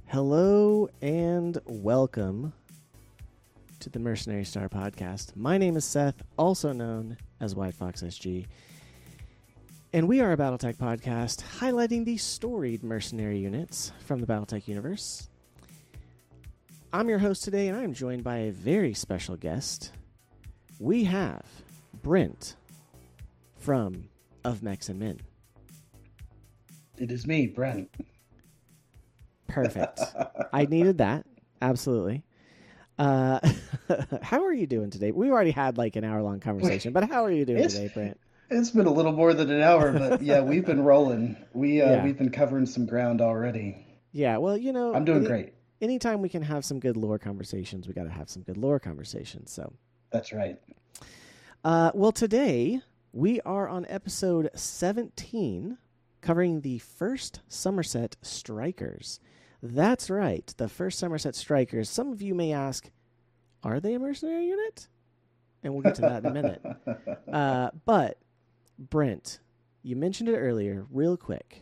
Hello and welcome to the Mercenary Star Podcast. My name is Seth, also known as White Fox SG, and we are a Battletech podcast highlighting the storied mercenary units from the Battletech universe. I'm your host today, and I am joined by a very special guest. We have Brent from Of Mechs and Men. It is me, Brent. Perfect. I needed that. Absolutely. How are you doing today? We already had like an hour-long conversation, but how are you doing today, Brent? It's been a little more than an hour, but yeah, we've been rolling. We've been covering some ground already. Yeah, well, I'm doing great. Anytime we can have some good lore conversations, we got to have some good lore conversations. So that's right. Well, today we are on episode 17, covering the first Somerset Strikers. That's right, the first Somerset Strikers. Some of you may ask, are they a mercenary unit? And we'll get to that in a minute. But, Brent, you mentioned it earlier, real quick.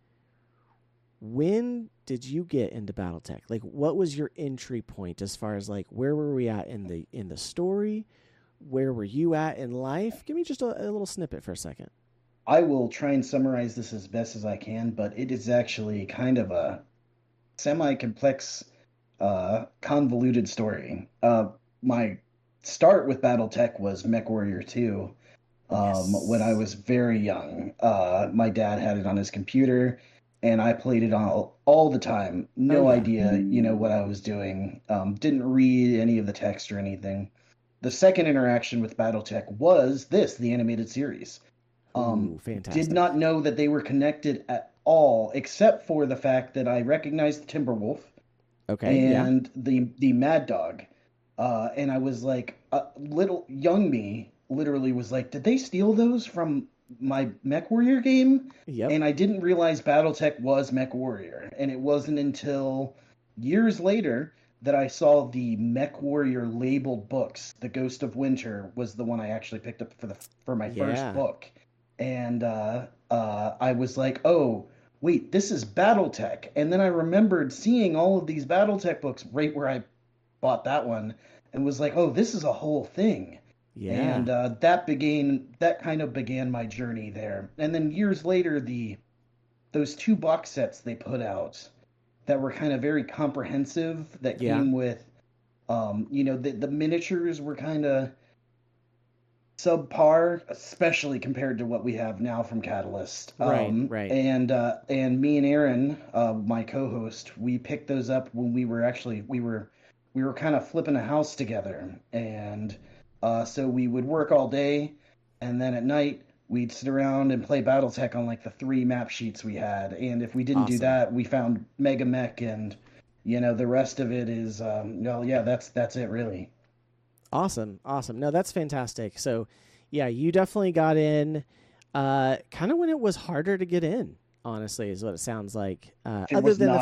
When did you get into BattleTech? Like, what was your entry point as far as, like, where were we at in the story? Where were you at in life? Give me just a little snippet for a second. I will try and summarize this as best as I can, but it is actually kind of a semi-complex, convoluted story. My start with BattleTech was MechWarrior 2 when I was very young. My dad had it on his computer, and I played it all the time. No idea, what I was doing. Didn't read any of the text or anything. The second interaction with BattleTech was the animated series. Ooh, fantastic. Did not know that they were connected at all, except for the fact that I recognized the Timberwolf and the Mad Dog. And I was like, little young me literally was like, did they steal those from my MechWarrior game? Yep. And I didn't realize BattleTech was MechWarrior. And it wasn't until years later that I saw the MechWarrior labeled books. The Ghost of Winter was the one I actually picked up for my first book. And I was like, oh, wait, this is BattleTech. And then I remembered seeing all of these BattleTech books right where I bought that one and was like, oh, this is a whole thing. Yeah. And that kind of began my journey there. And then years later, those two box sets they put out that were kind of very comprehensive that came with, the miniatures were kind of subpar, especially compared to what we have now from Catalyst. Right. And me and Aaron, my co-host, we picked those up when we were kind of flipping a house together, and so we would work all day, and then at night we'd sit around and play BattleTech on like the 3 map sheets we had. And if we didn't do that, we found Mega Mech, and the rest of it is that's it really. Awesome. No, that's fantastic. So, yeah, you definitely got in kind of when it was harder to get in, honestly, is what it sounds like. Other than the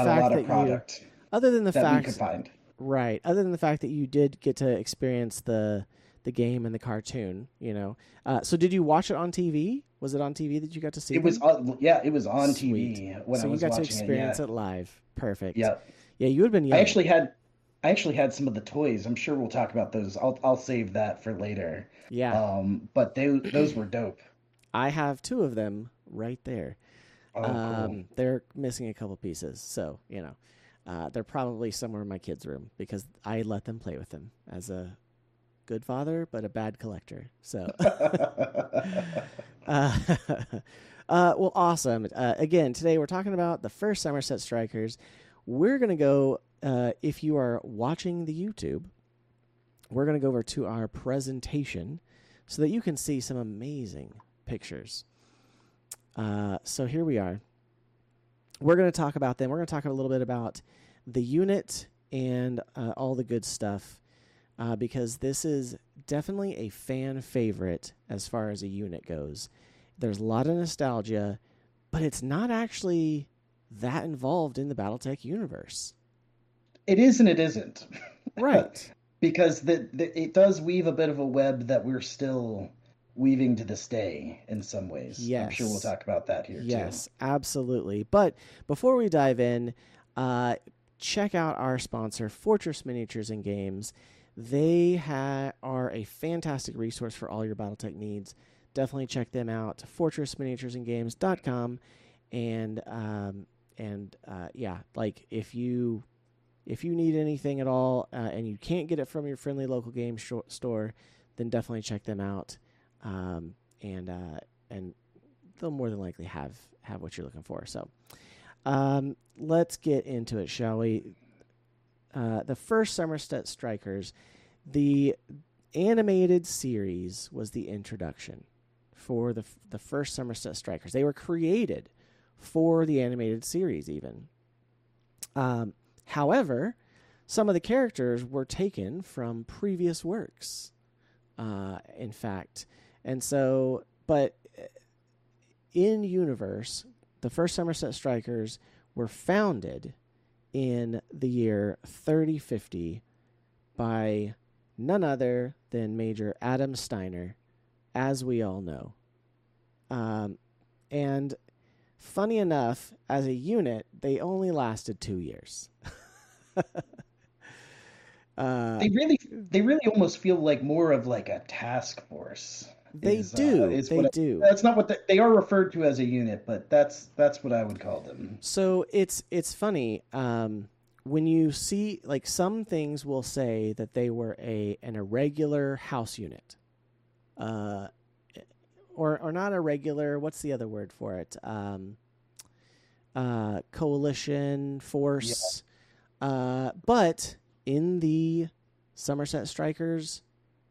fact that you did get to experience the game and the cartoon, So did you watch it on TV? Was it on TV that you got to see it? It was on Sweet. TV when so I was watching it. So you got to experience it live. Perfect. Yeah. Yeah, you would have been young. I actually had some of the toys. I'm sure we'll talk about those. I'll save that for later. Yeah. But those were dope. I have 2 of them right there. Oh, cool. They're missing a couple pieces, so they're probably somewhere in my kids' room because I let them play with them as a good father, but a bad collector. So, well, awesome. Again, today we're talking about the first Somerset Strikers. We're gonna go. If you are watching the YouTube, we're going to go over to our presentation so that you can see some amazing pictures. So here we are. We're going to talk about them. We're going to talk a little bit about the unit and all the good stuff because this is definitely a fan favorite as far as a unit goes. There's a lot of nostalgia, but it's not actually that involved in the BattleTech universe. It is and it isn't. Right. Because it does weave a bit of a web that we're still weaving to this day in some ways. Yes. I'm sure we'll talk about that here too. Yes, absolutely. But before we dive in, check out our sponsor, Fortress Miniatures and Games. They are a fantastic resource for all your BattleTech needs. Definitely check them out, fortressminiaturesandgames.com. Yeah, like if you need anything at all and you can't get it from your friendly local game store, then definitely check them out. And they'll more than likely have what you're looking for. So let's get into it, shall we? The first Somerset Strikers, the animated series was the introduction for the first Somerset Strikers. They were created for the animated series even. However, some of the characters were taken from previous works, in fact. And so, but in universe, the first Somerset Strikers were founded in the year 3050 by none other than Major Adam Steiner, as we all know. And funny enough, as a unit, they only lasted 2 years. They really almost feel like more of like a task force. They do. That's not what they are referred to as a unit, but that's what I would call them. So it's funny when you see, like, some things will say that they were an irregular house unit, or not irregular. What's the other word for it? Coalition force. Yeah. But in the Somerset Strikers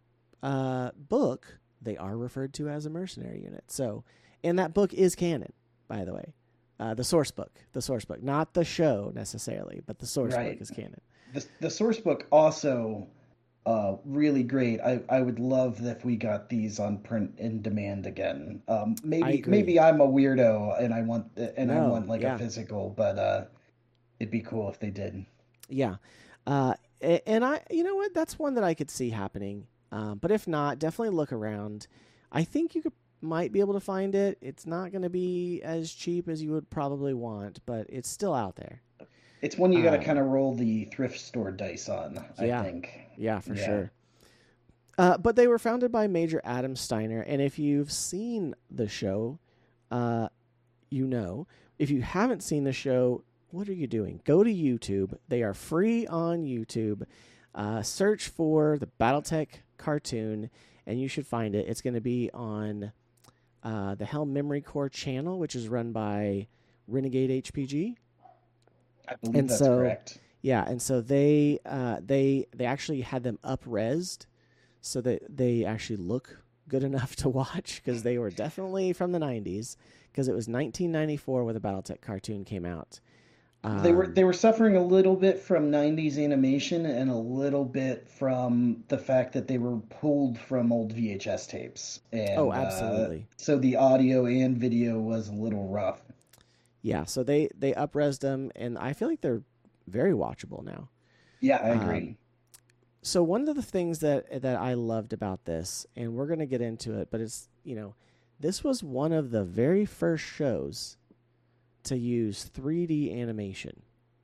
book, they are referred to as a mercenary unit. So, and that book is canon, by the way. The source book, not the show necessarily, but the source book is canon. The source book also really great. I would love if we got these on print in demand again. Maybe I'm a weirdo and I want a physical, but it'd be cool if they did. Yeah. And you know what? That's one that I could see happening. But if not, definitely look around. I think you might be able to find it. It's not going to be as cheap as you would probably want, but it's still out there. It's one you got to kind of roll the thrift store dice on, I think. Yeah, for sure. But they were founded by Major Adam Steiner, and if you've seen the show, you know. If you haven't seen the show, what are you doing? Go to YouTube. They are free on YouTube. Search for the BattleTech cartoon, and you should find it. It's going to be on the Helm Memory Core channel, which is run by Renegade HPG. I believe that's correct. Yeah, and so they actually had them up-resed so that they actually look good enough to watch, because they were definitely from the 90s, because it was 1994 when the BattleTech cartoon came out. They were suffering a little bit from 90s animation and a little bit from the fact that they were pulled from old VHS tapes. And, absolutely. So the audio and video was a little rough. Yeah, so they up-resed them, and I feel like they're very watchable now. Yeah, I agree. So one of the things that I loved about this, and we're going to get into it, but it's, this was one of the very first shows to use 3D animation.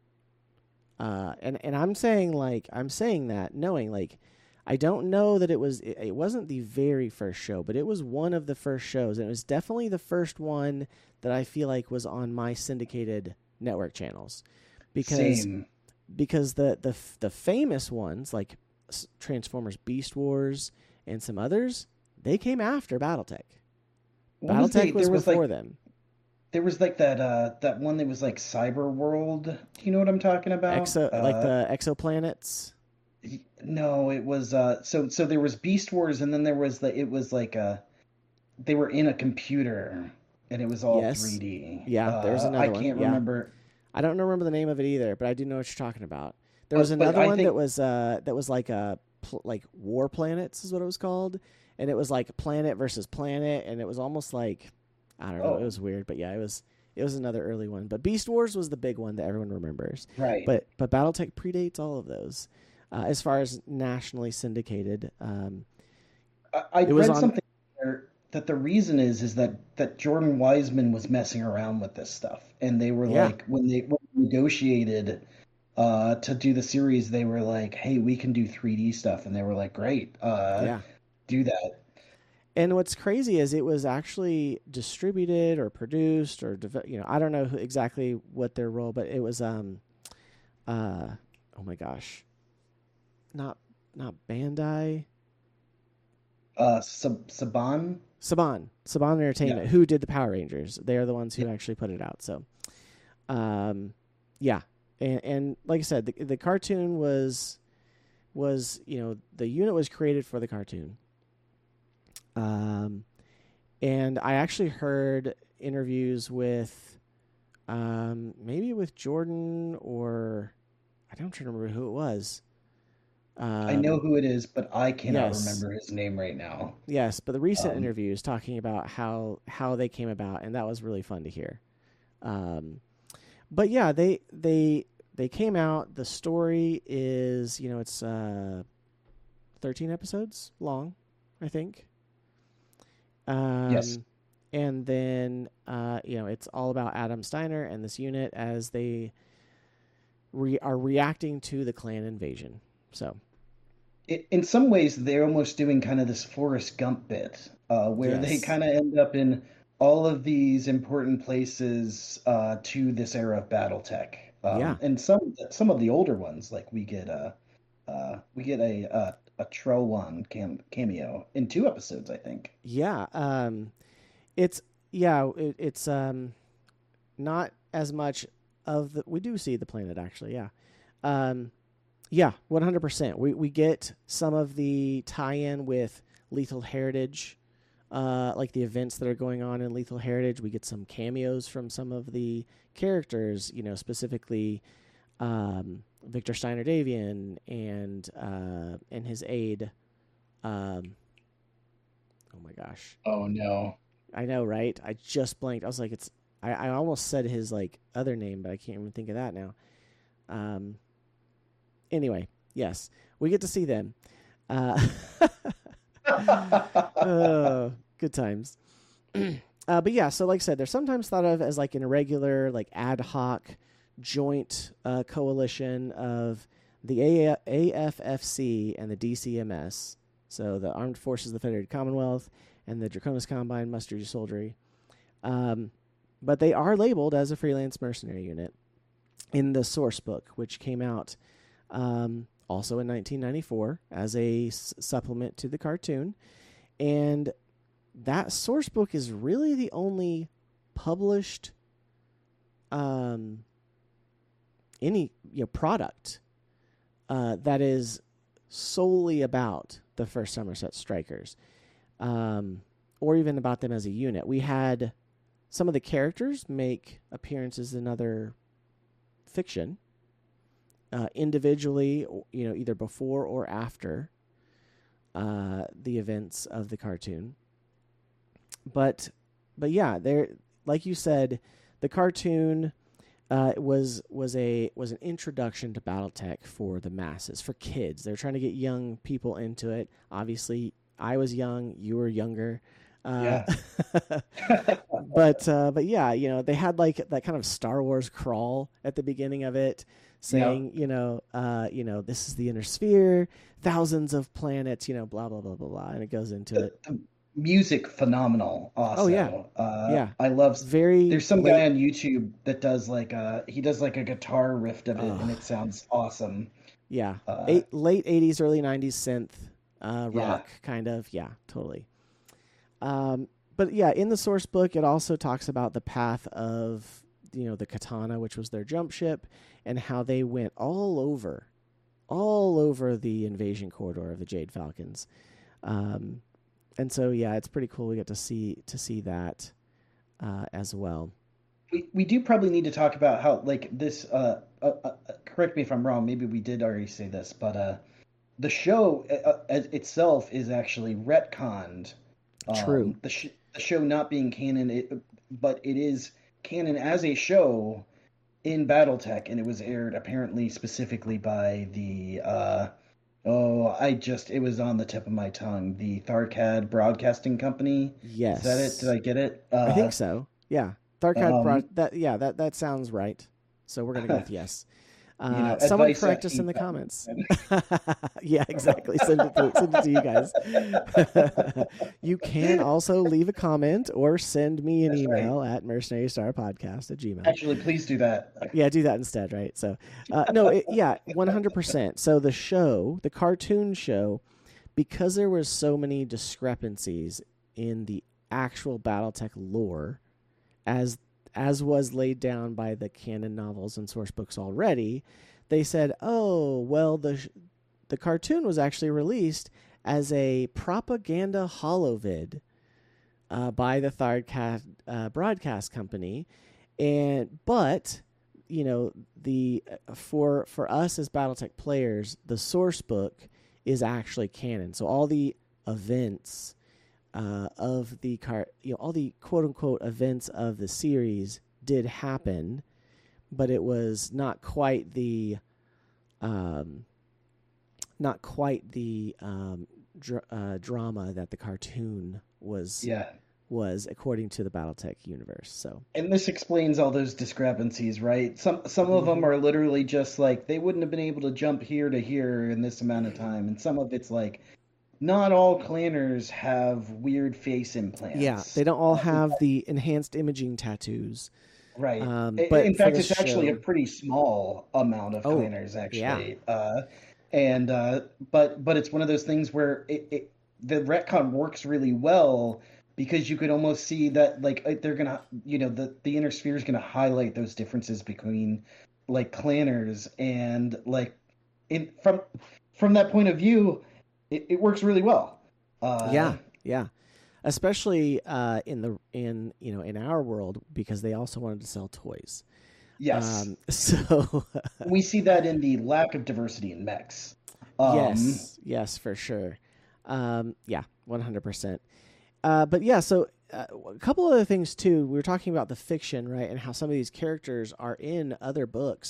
And I'm saying that knowing, like, I don't know that it wasn't the very first show, but it was one of the first shows, and it was definitely the first one that I feel like was on my syndicated network channels. Because the famous ones, like Transformers Beast Wars and some others, they came after BattleTech. BattleTech was before them. There was like that one that was like Cyber World. Do you know what I'm talking about? Like the exoplanets. No, it was so there was Beast Wars, and then there was they were in a computer, and it was all 3D. Yeah, there's another one. I can't remember. I don't remember the name of it either, but I do know what you're talking about. There was another one that was like like War Planets is what it was called, and it was like planet versus planet, and it was almost like, I don't know, it was weird, but yeah, it was another early one. But Beast Wars was the big one that everyone remembers. Right. But BattleTech predates all of those as far as nationally syndicated. I read something there that the reason is that Jordan Wiseman was messing around with this stuff, and they were like, when they negotiated to do the series, they were like, "Hey, we can do 3D stuff," and they were like, "Great, Yeah. do that." And what's crazy is it was actually distributed or produced or I don't know exactly what their role, but it was uh oh my gosh, not Bandai, Saban, Saban yeah, Entertainment, who did the Power Rangers. They are the ones who yeah, actually put it out. So, yeah, and like I said, the cartoon was the unit was created for the cartoon. Um, and I actually heard interviews with maybe with Jordan, or I don't remember who it was. I know Um, who it is, but I cannot yes, remember his name right now. yes, but the recent Um, interviews talking about how they came about, and that was really fun to hear. Um, but yeah, they came out. The story is it's 13 episodes long, I think. yes. Um, and then it's all about Adam Steiner and this unit as they are reacting to the clan invasion. So In some ways, they're almost doing kind of this Forrest Gump bit, where they yes, kind of end up in all of these important places to this era of BattleTech, yeah, and some of the older ones, like we get a Trowan cameo in 2 episodes, I think. yeah. It's it's not as much of the. We do see the planet actually. Yeah, um, yeah, 100%. We get some of the tie-in with Lethal Heritage, like the events that are going on in Lethal Heritage. We get some cameos from some of the characters, specifically Victor Steiner Davian and his aide. Um, oh my gosh, Oh no. I know, right? I just blanked. I was like, I almost said his like other name, but I can't even think of that now. Um, anyway, yes, we get to see them. Uh, oh, good times. But yeah, so like I said, they're sometimes thought of as like an irregular, like ad hoc joint coalition of the AFFC and the DCMS, so the Armed Forces of the Federated Commonwealth and the Draconis Combine Mustard Soldiery. Um, but they are labeled as a freelance mercenary unit in the source book, which came out also in 1994 as a supplement to the cartoon. And that source book is really the only published um, any product that is solely about the First Somerset Strikers, or even about them as a unit. We had some of the characters make appearances in other fiction, individually, either before or after the events of the cartoon. But yeah, there, like you said, the cartoon was an introduction to BattleTech for the masses, for kids. They're trying to get young people into it. Obviously, I was young, you were younger. Uh, Yeah. but yeah, they had like that kind of Star Wars crawl at the beginning of it, Yeah. saying, this is the inner sphere, thousands of planets, blah blah blah blah blah, and it goes into it. The music phenomenal Oh yeah, also. yeah, I love very there's some guy late. on YouTube that does like he does like a guitar riff of it and Uh, it sounds awesome. yeah, Uh late '80s, early '90s synth yeah. rock kind of. Yeah, totally. But yeah, in the source book, it also talks about the path of the Katana, which was their jump ship, and how they went all over the invasion corridor of the Jade Falcons. Um, and so yeah, it's pretty cool. We get to see that as well. We do probably need to talk about how like this correct me if I'm wrong, maybe we did already say this, but the show itself is actually retconned. True. The show not being canon, but it is canon as a show in BattleTech, and it was aired apparently specifically by the it was on the tip of my tongue. The Tharkad Broadcasting Company. Is that it? Did Yes, I get it? I think so. Yeah, Tharkad Um, brought that. Yeah, that sounds right. So we're gonna go with yes. Someone advice correct at us in the feedback. comments. Yeah, exactly. Send it to you guys. You can also leave a comment or send me an That's right. email at mercenarystarpodcast@gmail. Actually, please do that. Yeah, do that instead, right? So, no, yeah, 100%. So the cartoon show, because there was so many discrepancies in the actual BattleTech lore, as was laid down by the canon novels and source books already, they said, "Oh, well, the cartoon was actually released as a propaganda holovid by the Thardcast broadcast company, but the for us as BattleTech players, the source book is actually canon. So all the events of the all the quote unquote events of the series did happen, but it was not quite the drama that the cartoon Yeah. was according to the BattleTech universe. So, And this explains all those discrepancies, right? Some of them are literally just like they wouldn't have been able to jump here to here in this amount of time, and some of it's like not all clanners have weird face yeah, implants. they don't all have the enhanced imaging tattoos. Right. But In for fact, the it's actually a show, pretty small amount of oh, clanners, yeah, actually. And but it's one of those things where the retcon works really well because you could almost see that like they're gonna the inner sphere is gonna highlight those differences between like clanners and like in from that point of view, it works really well. yeah, yeah. Especially in our world, because they also wanted to sell toys. Yes. So We see that in the lack of diversity in mechs. yes, for sure. Yeah, 100%. But yeah, so a couple other things too. We were talking about the fiction, right, and how some of these characters are in other books.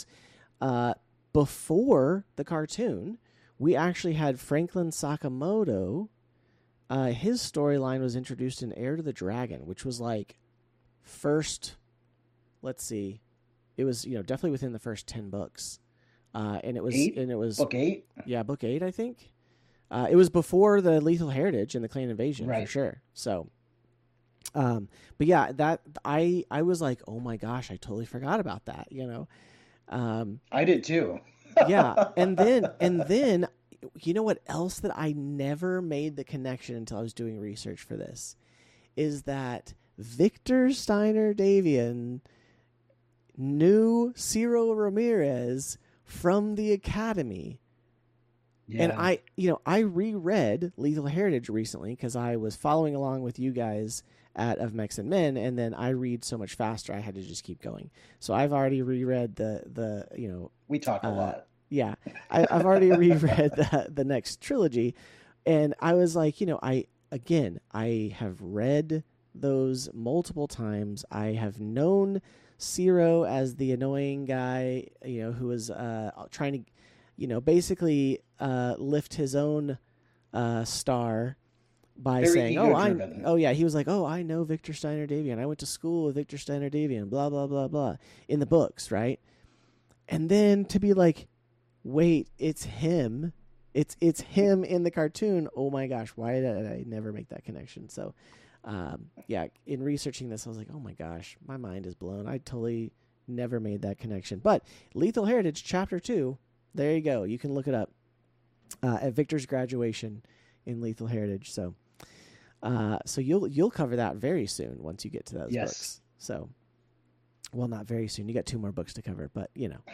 Before the cartoon, we actually had Franklin Sakamoto. His storyline was introduced in Heir to the Dragon, which was like first. Let's see, it was definitely within the first 10 books, and it was book 8. Yeah, book 8, I think. It was before the Lethal Heritage and the Clan Invasion, Right. for sure. So, but yeah, that I was like, oh my gosh, I totally forgot about that. I did too. Yeah, and then you know what else that I never made the connection until I was doing research for this is that Victor Steiner Davian knew Ciro Ramirez from the Academy. Yeah. And I reread Lethal Heritage recently because I was following along with you guys of Mechs and Men, and then I read so much faster I had to just keep going. So I've already reread the we talk a lot. Yeah, I've already reread the next trilogy, and I was like, I have read those multiple times. I have known Ciro as the annoying guy, who was trying to, basically lift his own star by Very saying, ego-driven. he was like, I know Victor Steiner Davian. I went to school with Victor Steiner Davian, blah, blah, blah, blah, in the books, right? And then to be like, wait, it's him. It's him in the cartoon. Oh my gosh, why did I never make that connection? So, in researching this, I was like, oh my gosh, my mind is blown. I totally never made that connection. But Lethal Heritage, Chapter 2, there you go. You can look it up at Victor's graduation in Lethal Heritage. So, you'll cover that very soon once you get to those books. So, well, not very soon. You got 2 more books to cover, but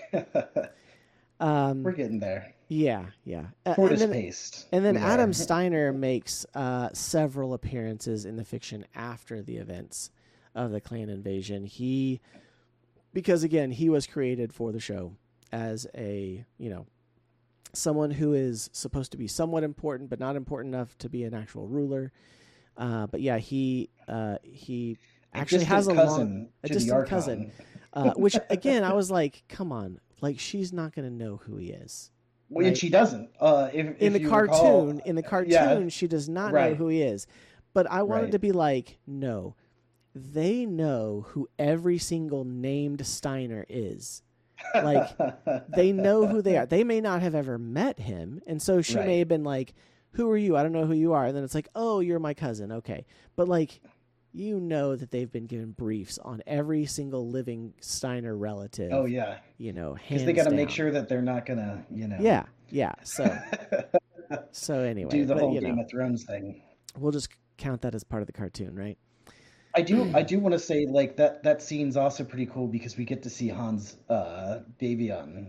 We're getting there. Yeah. Tortoise-paced. And then Adam Steiner makes several appearances in the fiction after the events of the Clan Invasion. Because again, he was created for the show as a, someone who is supposed to be somewhat important, but not important enough to be an actual ruler. But yeah, he actually has a distant cousin, which again, I was like, come on, like she's not going to know who he is. Well, and she doesn't. In the cartoon, she does not know who he is. But I wanted to be like, no, they know who every single named Steiner is. Like, they know who they are. They may not have ever met him, and so she Right. may have been like, "Who are you? I don't know who you are." And then it's like, "Oh, you're my cousin." Okay, but like, you know that they've been given briefs on every single living Steiner relative. Oh yeah, You know, because they hands got to make down. sure that they're not gonna, Yeah, yeah. So anyway, do the but whole Game of Thrones thing. we'll just count that as part of the cartoon, right? I do want to say like that scene's also pretty cool because we get to see Hans Davion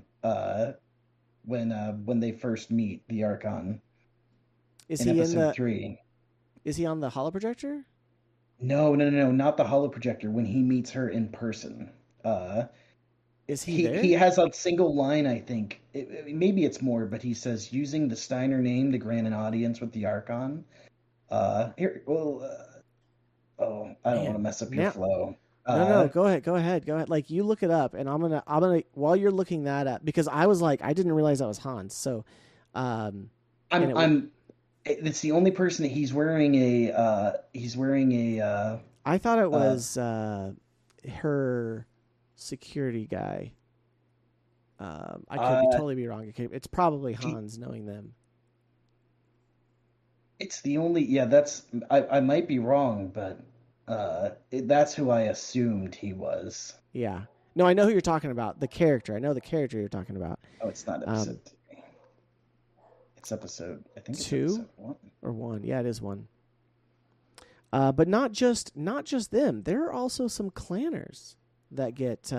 when they first meet the Archon Is in he in episode the? 3. Is he on the holoprojector? No, not the holoprojector. When he meets her in person, uh, Is he he there? has a single line. I think maybe it's more, but he says using the Steiner name to grant an audience with the Archon. Here, well, oh, I don't want to Man, mess up your now flow. no. Uh, Go ahead. Like, you look it up, and I'm gonna while you're looking that up, because I was like, I didn't realize that was Hans. So, um, and I'm it I'm it's the only person that he's wearing a I thought it uh was her security guy. I could uh totally be wrong. It's probably he Hans, knowing them. it's the only yeah that's I might be wrong, but that's who I assumed he was. Yeah. No, I know who you're talking about. The character. I know the character you're talking about. Oh, it's not Um, episode 3. It's episode, I think it's two episode 1. or one. Yeah, it is one. But not just them. There are also some clanners that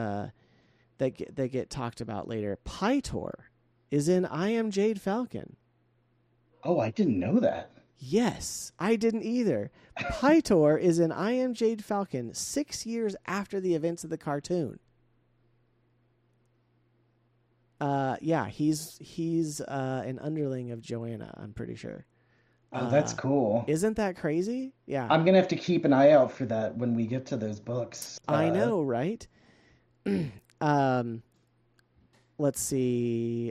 get talked about later. Pytor is in I Am Jade Falcon. Oh, I didn't know that. Yes, I didn't either. Pytor is in I Am Jade Falcon 6 years after the events of the cartoon. Yeah, he's an underling of Joanna, I'm pretty sure. Oh, that's Uh, cool. isn't that crazy? Yeah, I'm gonna have to keep an eye out for that when we get to those books. I know, right? um, let's see.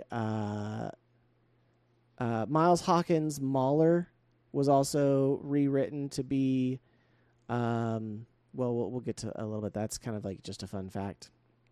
Miles Hawkins' Mauler was also rewritten to be. Well, we'll get to a little bit. That's kind of like just a fun fact.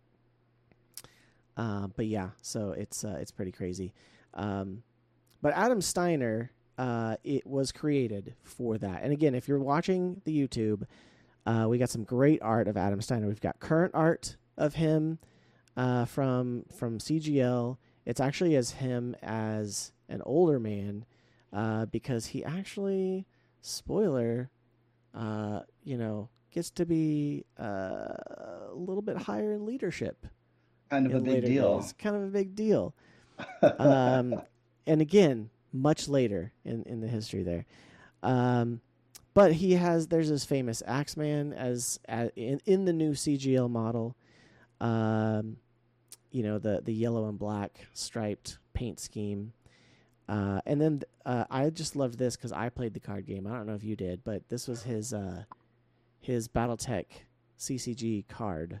But yeah, so it's pretty crazy. But Adam Steiner, it was created for that. And again, if you're watching the YouTube, we got some great art of Adam Steiner. We've got current art of him from CGL. It's actually as him as an older man, because he actually, spoiler, gets to be a little bit higher in leadership Kind of a in big later deal. days. Kind of a big deal. Um, and again, much later in the history there. But there's this famous Axeman in the new CGL model. The yellow and black striped paint scheme. And then I just loved this because I played the card game. I don't know if you did, but this was his BattleTech CCG card.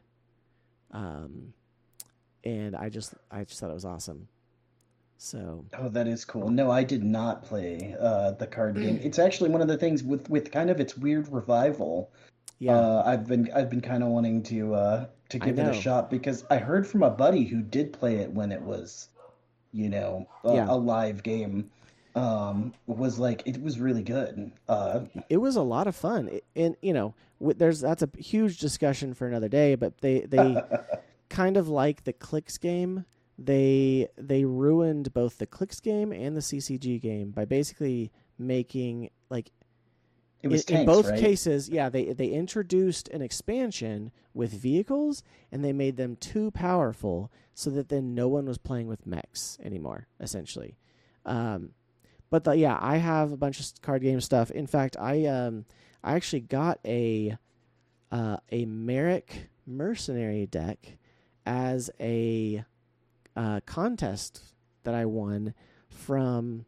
And I just thought it was awesome. So Oh, that is cool. No, I did not play the card game. It's actually one of the things with kind of its weird revival. yeah, I've been kind of wanting to I give it a know. shot because I heard from a buddy who did play it when it was, Yeah, a live game. Was like it was really good. it was a lot of fun. And that's a huge discussion for another day. But they kind of like the Clicks game. They ruined both the Clicks game and the CCG game by basically making, like, It was in tanks, both right? cases, yeah, they introduced an expansion with vehicles, and they made them too powerful so that then no one was playing with mechs anymore, essentially. But I have a bunch of card game stuff. In fact, I actually got a Merrick Mercenary deck as a contest that I won from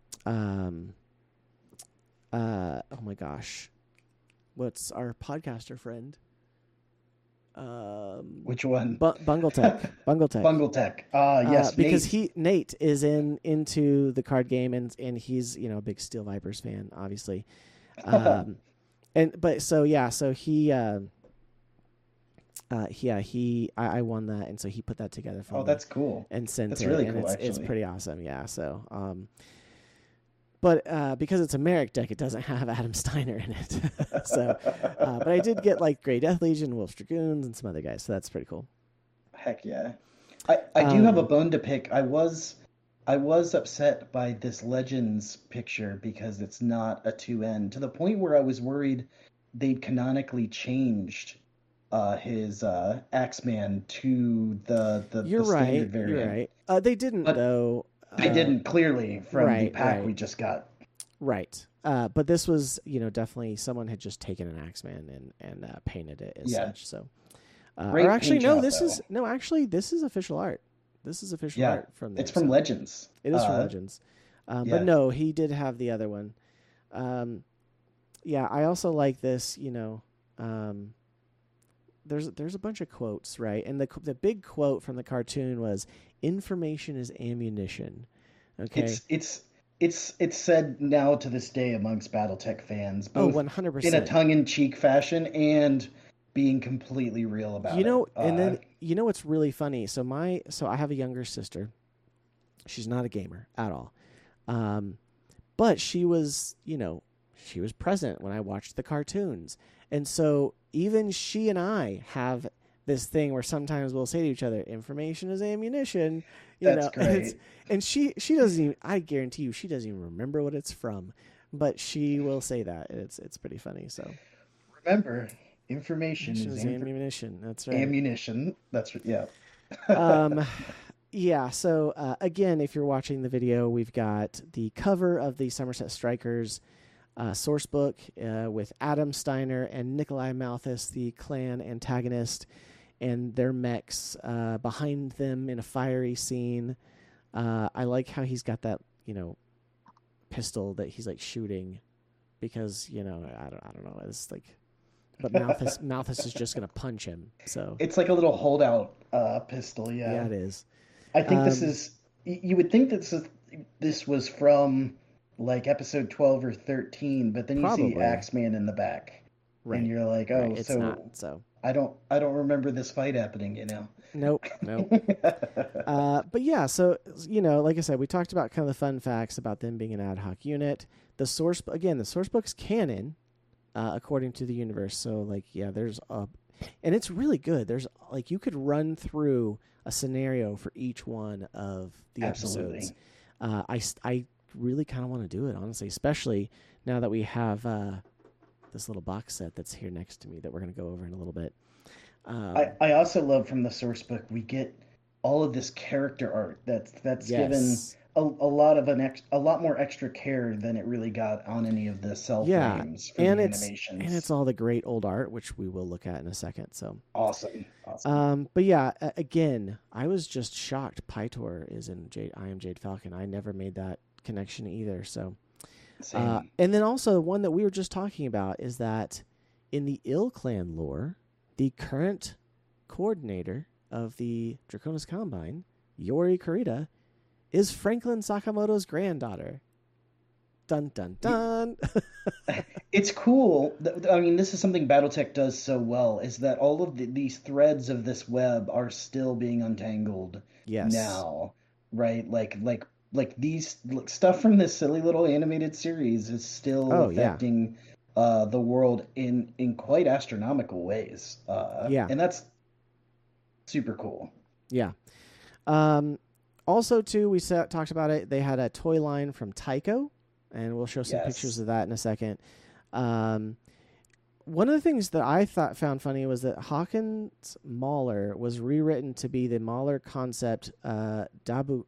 oh my gosh, what's our podcaster friend? Which one? Bungle Tech. Bungle Tech. Yes, Because Nate. Nate is into the card game, and he's a big Steel Vipers fan, obviously. So he I won that, and so he put that together for Oh, me that's cool. and sent That's it, really and cool, it's actually. pretty awesome. Yeah, so but because it's a Merrick deck, it doesn't have Adam Steiner in it. So, but I did get like Grey Death Legion, Wolf's Dragoons, and some other guys. So that's pretty cool. Heck yeah. I do have a Um, bone to pick. I was upset by this Legends picture because it's not a 2N, to the point where I was worried they'd canonically changed his Axeman to you're the right. standard You're variant. right. They didn't But though. they didn't, clearly, from the Right. pack Right. we just got. Right. But this was, definitely someone had just taken an Axeman and painted it as Yeah. such. So, Great or actually, paint no, job, this though. is no, actually, this is official art. This is official Yeah. art from It's there. from So Legends. it is from Legends. But Yeah. no, he did have the other one. Yeah, I also like this. There's a bunch of quotes, right? And the big quote from the cartoon was, "Information is ammunition." Okay. It's said now to this day amongst BattleTech fans, Oh, both in a 100%. tongue-in-cheek fashion and being completely real about it. And then what's really funny. So I have a younger sister. She's not a gamer at all. But she was present when I watched the cartoons. And so even she and I have this thing where sometimes we'll say to each other, "Information is ammunition." That's great. And she doesn't even, I guarantee you, she doesn't even remember what it's from, but she will say that. It's pretty funny. So Remember, information is ammunition. That's right. ammunition. Yeah. Yeah, so again, if you're watching the video, we've got the cover of the Somerset Strikers source book with Adam Steiner and Nikolai Malthus, the clan antagonist, and their mechs behind them in a fiery scene. I like how he's got that, pistol that he's like shooting because, I don't know. It's like, but Malthus is just going to punch him. So It's like a little holdout pistol, yeah. Yeah, it is. I think this is, you would think that this was from like episode 12 or 13, but then you see Probably. Axeman in the back. Right. And you're like, Right, oh, it's so not. So I don't remember this fight happening, nope. But yeah, so like I said, we talked about kind of the fun facts about them being an ad hoc unit. The source book's canon, according to the universe. So like, yeah, and it's really good. There's like, you could run through a scenario for each one of the Absolutely. episodes. I really kind of want to do it, honestly, especially now that we have this little box set that's here next to me that we're going to go over in a little bit. I also love from the source book we get all of this character art that's given a lot more extra care than it really got on any of the cell frames for the animations. And it's all the great old art, which we will look at in a second. So awesome. But yeah, again, I was just shocked. Pytor is in I Am Jade Falcon. I never made that connection either. So, Same. and then also the one that we were just talking about is that in the Ill Clan lore, the current coordinator of the Draconis Combine, Yori Kurita, is Franklin Sakamoto's granddaughter. Dun, dun, dun. It's cool. I mean, this is something BattleTech does so well, is that all of these threads of this web are still being untangled Yes. now, right? Like these stuff from this silly little animated series is still affecting the world in quite astronomical ways. And that's super cool. Yeah. Also, too, we talked about it. They had a toy line from Tycho, and we'll show some pictures of that in a second. One of the things that I found funny was that Hawkins Mauler was rewritten to be the Mauler concept Daboku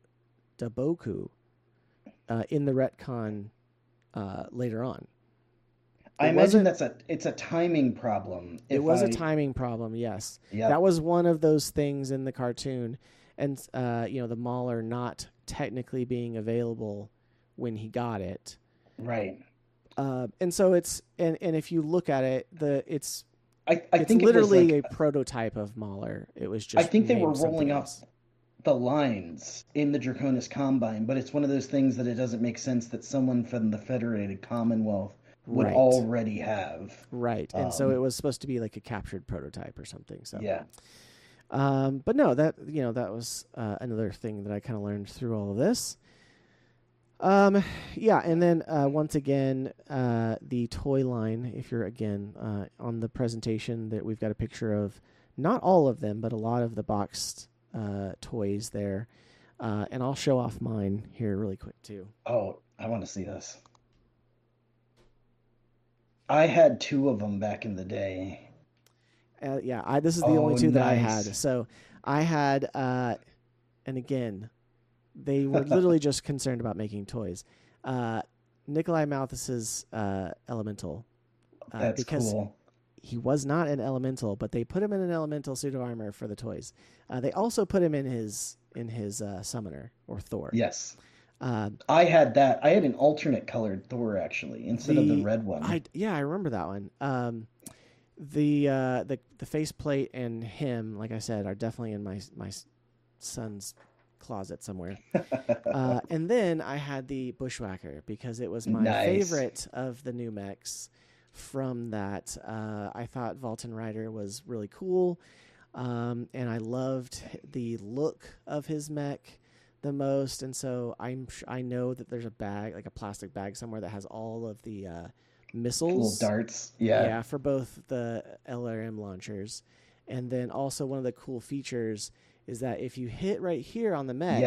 in the retcon later on. I imagine it's a timing problem. It was a timing problem, yes. Yep. That was one of those things in the cartoon. And, the Mauler not technically being available when he got it. Right. And so it's, and if you look at it, it's think literally it was a prototype of Mauler. It was just, I think they were named rolling something up else. the lines in the Draconis Combine, but it's one of those things that it doesn't make sense that someone from the Federated Commonwealth would Right. already have. Right. And so it was supposed to be like a captured prototype or something. So Yeah. but no, that that was another thing that I kind of learned through all of this. Yeah, and then once again, the toy line. If you're again on the presentation, that we've got a picture of not all of them, but a lot of the boxed toys there, and I'll show off mine here really quick too. Oh, I want to see this. I had 2 of them back in the day. Yeah, this is the only 2 that I had. Nice. So I had, and again, they were literally just concerned about making toys. Nikolai Malthus's Elemental, That's because cool. he was not an Elemental, but they put him in an Elemental suit of armor for the toys. They also put him in his Summoner or Thor. Yes. Uh, I had that. I had an alternate colored Thor actually instead of the red one. I remember that one. The faceplate and him, like I said, are definitely in my son's closet somewhere. And then I had the Bushwhacker because it was my Nice. favorite of the new mechs. From that, I thought Vulcan Rider was really cool, and I loved the look of his mech the most. And so I know that there's a bag, like a plastic bag somewhere, that has all of the missiles. Little darts. Yeah. Yeah, for both the LRM launchers. And then also one of the cool features is that if you hit right here on the mechs,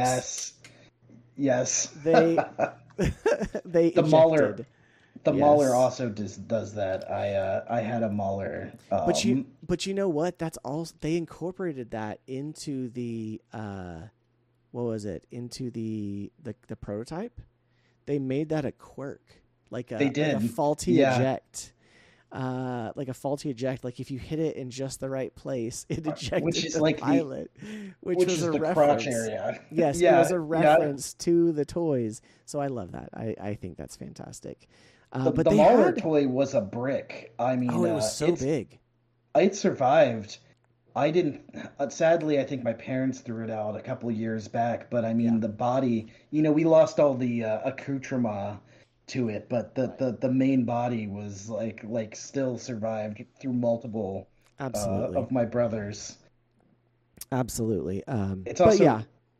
Yes. they they The Mauler. ejected. The Yes. Mauler also does that. I had a Mauler. But you know what? That's also, they incorporated that into the what was it? Into the prototype. They made that a quirk, like They did. like a faulty Yeah. eject. Like a faulty eject, like if you hit it in just the right place, it ejected Which is the like pilot, which was is a the reference. crotch area. Yes, Yeah, it was a yeah. reference to the toys. So I love that. I think that's fantastic. But The they Mauler had, toy was a brick. I mean, oh, it was so big. it survived. I didn't. Sadly, I think my parents threw it out a couple of years back. But I mean, Yeah. the body. We lost all the accoutrement to it, but the main body was like still survived through multiple Absolutely. of my brothers. Absolutely. It's But also yeah,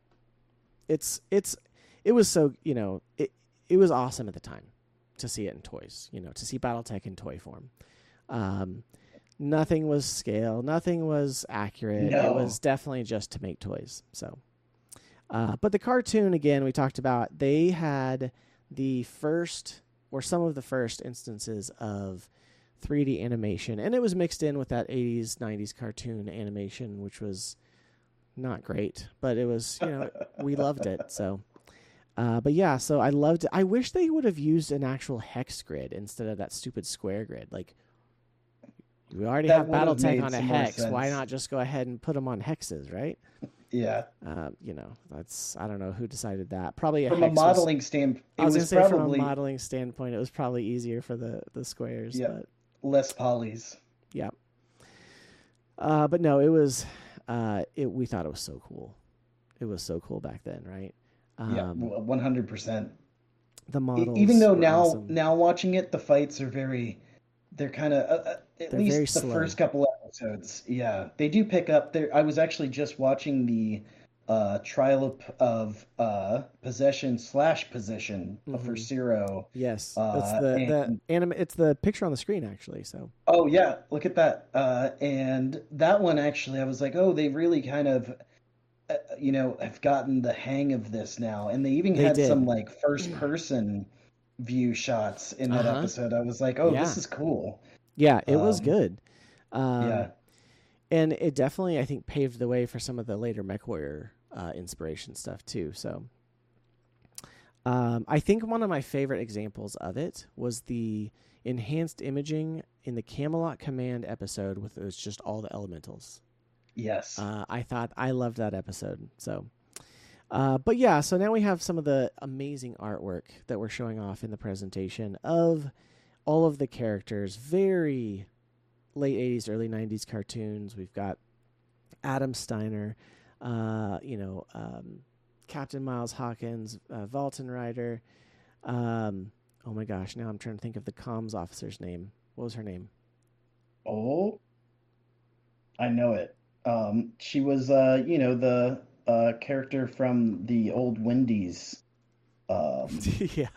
it was so, it was awesome at the time to see it in toys, to see BattleTech in toy form. Nothing was scale, nothing was accurate. No. It was definitely just to make toys. So, but the cartoon, again, we talked about, they had the first or some of the first instances of 3D animation, and it was mixed in with that 80s, 90s cartoon animation, which was not great, but it was, we loved it. So, but yeah, so I loved it. I wish they would have used an actual hex grid instead of that stupid square grid. Like, we already That have would have BattleTech made on a some more hex. Why sense. not just go ahead and put them on hexes, right? Yeah. That's, I don't know who decided that. Probably From a hex was, modeling standpoint, I it was was gonna say from a probably modeling standpoint, it was probably easier for the squares. Yeah. But less polys. yeah. But no, it was. We thought it was so cool. It was so cool back then, right? Yeah, 100%. The models, Even though were awesome. now watching it, the fights are they're kind of at They're least very the slow. first couple episodes. Yeah, they do pick up there. I was actually just watching the trial of possession / position for Zero. Yes, it's and It's the picture on the screen actually. So oh yeah, look at that. And that one actually, I was like, oh, they really kind of have gotten the hang of this now, and they even They had did. some like first person view shots in that Uh-huh. episode. I was like, oh, Yeah. this is cool. yeah, it was Um, good. Yeah, And it definitely, I think, paved the way for some of the later MechWarrior inspiration stuff too. So, I think one of my favorite examples of it was the enhanced imaging in the Camelot Command episode with it was just all the elementals. yes. I loved that episode. So, but yeah, so now we have some of the amazing artwork that we're showing off in the presentation of all of the characters. Very late 80s, early 90s cartoons. We've got Adam Steiner, Captain Miles Hawkins, Vulcan Rider. Oh my gosh! Now I'm trying to think of the comms officer's name. What was her name? Oh, I know it. She was, the character from the old Wendy's. Um, Yeah.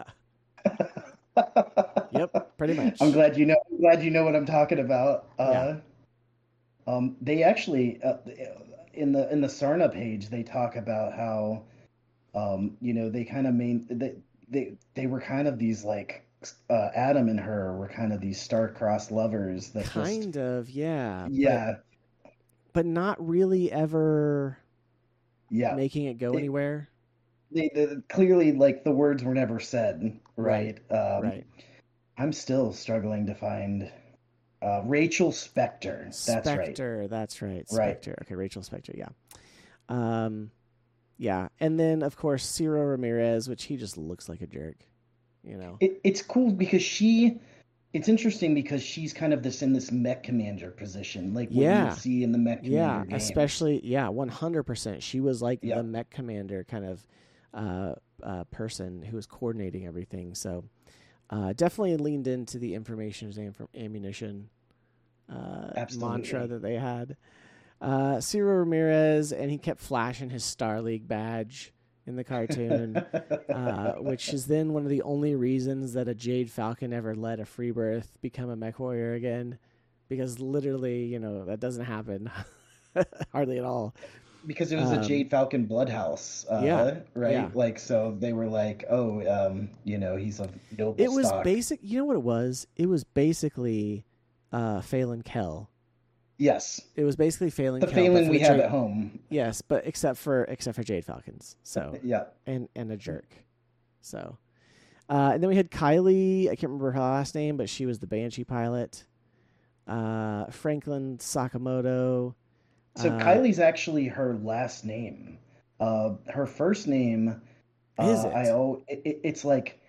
Yep. Pretty I'm much. glad you know. I'm glad you know what I'm talking about. Yeah. They actually, in the Sarna page, they talk about how, they kind of they were kind of these like Adam and her were kind of these star-crossed lovers that just Kind of. Yeah. yeah But not really ever yeah making it go it, anywhere. they clearly like the words were never said Right. right. Right. I'm still struggling to find Rachel Spector. That's right. Spectre. That's right. Right. Spectre. Okay. Rachel Spectre. Yeah. Um. Yeah. And then of course Ciro Ramirez, which he just looks like a jerk. You know. It's cool because it's interesting because she's kind of in this mech commander position, like what you would Yeah. see in the mech Yeah, commander games. especially 100%. She was like the Yeah. mech commander kind of person who was coordinating everything. So definitely leaned into the information is from ammunition mantra Absolutely. that they had. Ciro Ramirez, and he kept flashing his Star League badge in the cartoon, which is then one of the only reasons that a Jade Falcon ever let a Freebirth become a mech warrior again, because literally, that doesnn't happen hardly at all. Because it was a Um, Jade Falcon Bloodhouse, yeah, yeah. right? Like, so they were like, oh, he's of noble It was stock. basic. You know what it was? It was basically Phelan Kell. Yes, It was basically Phelan the Kell, but Phelan for we the have Jade. at home. Yes, but except for Jade Falcons. So, Yeah, and a jerk. So, and then we had Kylie. I can't remember her last name, but she was the Banshee pilot. Franklin Sakamoto. so Kylie's actually her last name. Her first name, Is I it? oh, it's like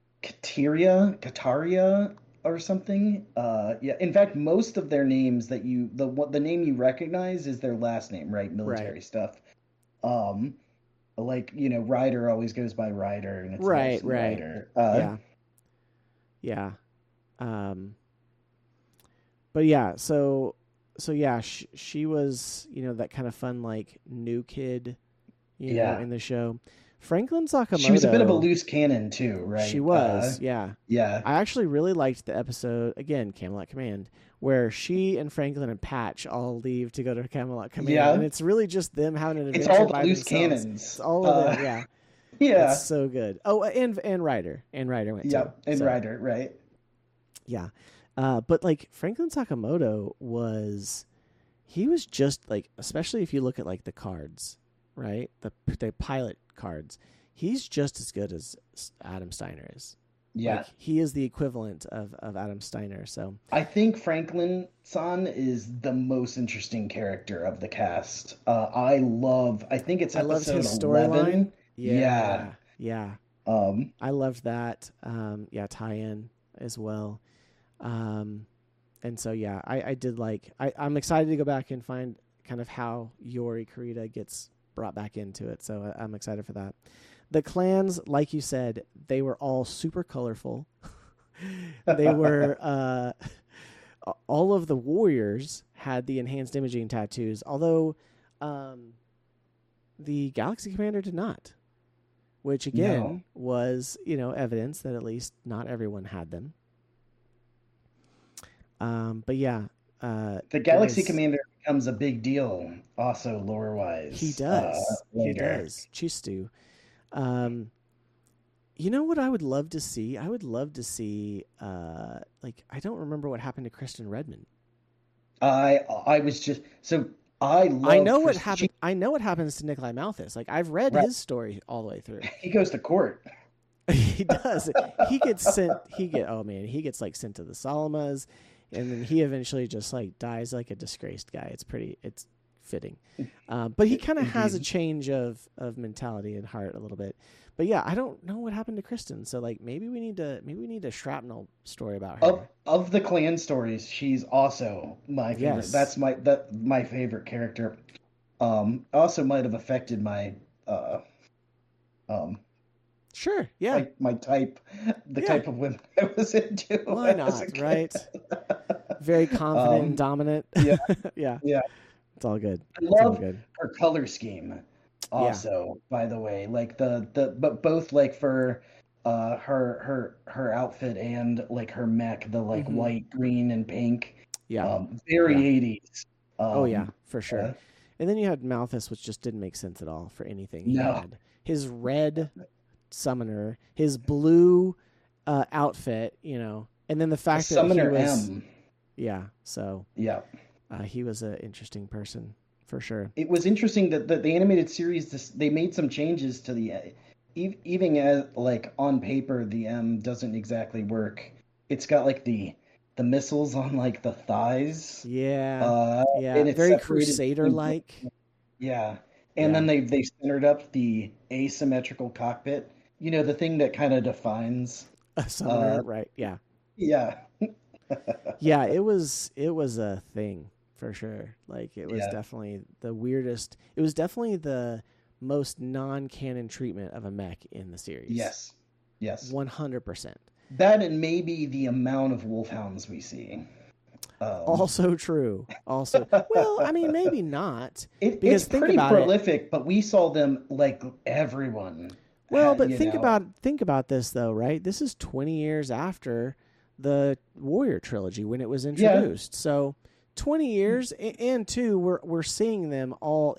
Kataria or something. Yeah. In fact, most of their names the name you recognize is their last name, right? Right. Military stuff. Um, like Ryder always goes by Ryder, and it's Right. Nelson Right. Ryder. Yeah. Yeah. Um, but yeah, so yeah, she was that kind of fun like new kid, Yeah, in the show. Franklin she was a bit of a Sakamoto, loose cannon too, she right? was, yeah. Yeah, I actually really liked the episode again, Camelot Command, where she and Franklin and Patch all leave to go to Camelot Command, and yeah. it's really just them having an It's adventure all the by loose themselves. It's cannons. all of them, yeah. It's Yeah, so good. Oh, and Ryder went too. yeah, and So Ryder, right? yeah, but like Franklin Sakamoto he was just like, especially if you look at like the cards, right? The pilot cards, he's just as good as Adam Steiner is. Like Yeah. he is the equivalent of Adam Steiner. So I think Franklin San is the most interesting character of the cast. I think it's I loved episode his storyline. 11. Yeah. Yeah, yeah, Um, I loved that. Yeah, tie-in as well. Um, and so yeah, I did like. I'm excited to go back and find kind of how Yori Kurita gets brought back into it. So I'm excited for that. The clans, like you said, they were all super colorful. They were all of the warriors had the enhanced imaging tattoos, although um, the Galaxy Commander did not. Which again no. was evidence that at least not everyone had them. But yeah, The it Galaxy was. Commander becomes a big deal, also He lore-wise, does. He later. does. Chistu. Um, you know what I would love to see? I would love to see. Like I don't remember what happened to Kristen Redmond. I was just so I I love know what Chris. happened. I know what happens to Nikolai Malthus. Like I've read Right, his story all the way through. he goes to court. He does. He gets sent. Oh man, he gets like sent to the Salamas, and then he eventually just like dies like a disgraced guy. It's fitting. But he kind of has a Indeed. change of mentality and heart a little bit. But yeah, I don't know what happened to Kristen. So like maybe we need a shrapnel story about Of her. of the clan stories, she's also my favorite. Yes, That's my favorite character. Also might have affected my uh um Sure. Yeah. my type, the Yeah. type of women I was into Why as a not? kid. Right. Very confident and dominant. Yeah, Yeah. yeah. It's all good. I It's all love good. her color scheme Yeah. also, by the way. Like but both like for her outfit and like her mech, the like Hmm. white, green, and pink. Yeah. Very Yeah. 80s. Oh yeah, for sure. Uh, And then you had Malthus, which just didn't make sense at all for anything. He no, had his red summoner, his blue outfit, and then the the fact that he Summoner was, M. yeah. So Yeah. he was an interesting person for sure. It was interesting that the animated series they made some changes to the even as like on paper the M doesn't exactly work. It's got like the missiles on like the thighs, Yeah. uh, Yeah. and it's Very separated Crusader between like. yeah, and then Yeah. they centered up the asymmetrical cockpit. You know, the thing that kind of defines. A summoner, Uh, right? Yeah. yeah, Yeah, it was a thing for sure. Like it was yeah, definitely the weirdest. It was definitely the most non-canon treatment of a mech in the series. yes, yes. 100%. That and maybe the amount of wolfhounds we see. Um, Also true. Also, well, I mean, maybe not it's because think pretty about it. prolific, but we saw them like everyone Well, had, but think about this though, right? This is 20 years after the Warrior trilogy when it was Yeah, introduced. So 20 years and two we're seeing them all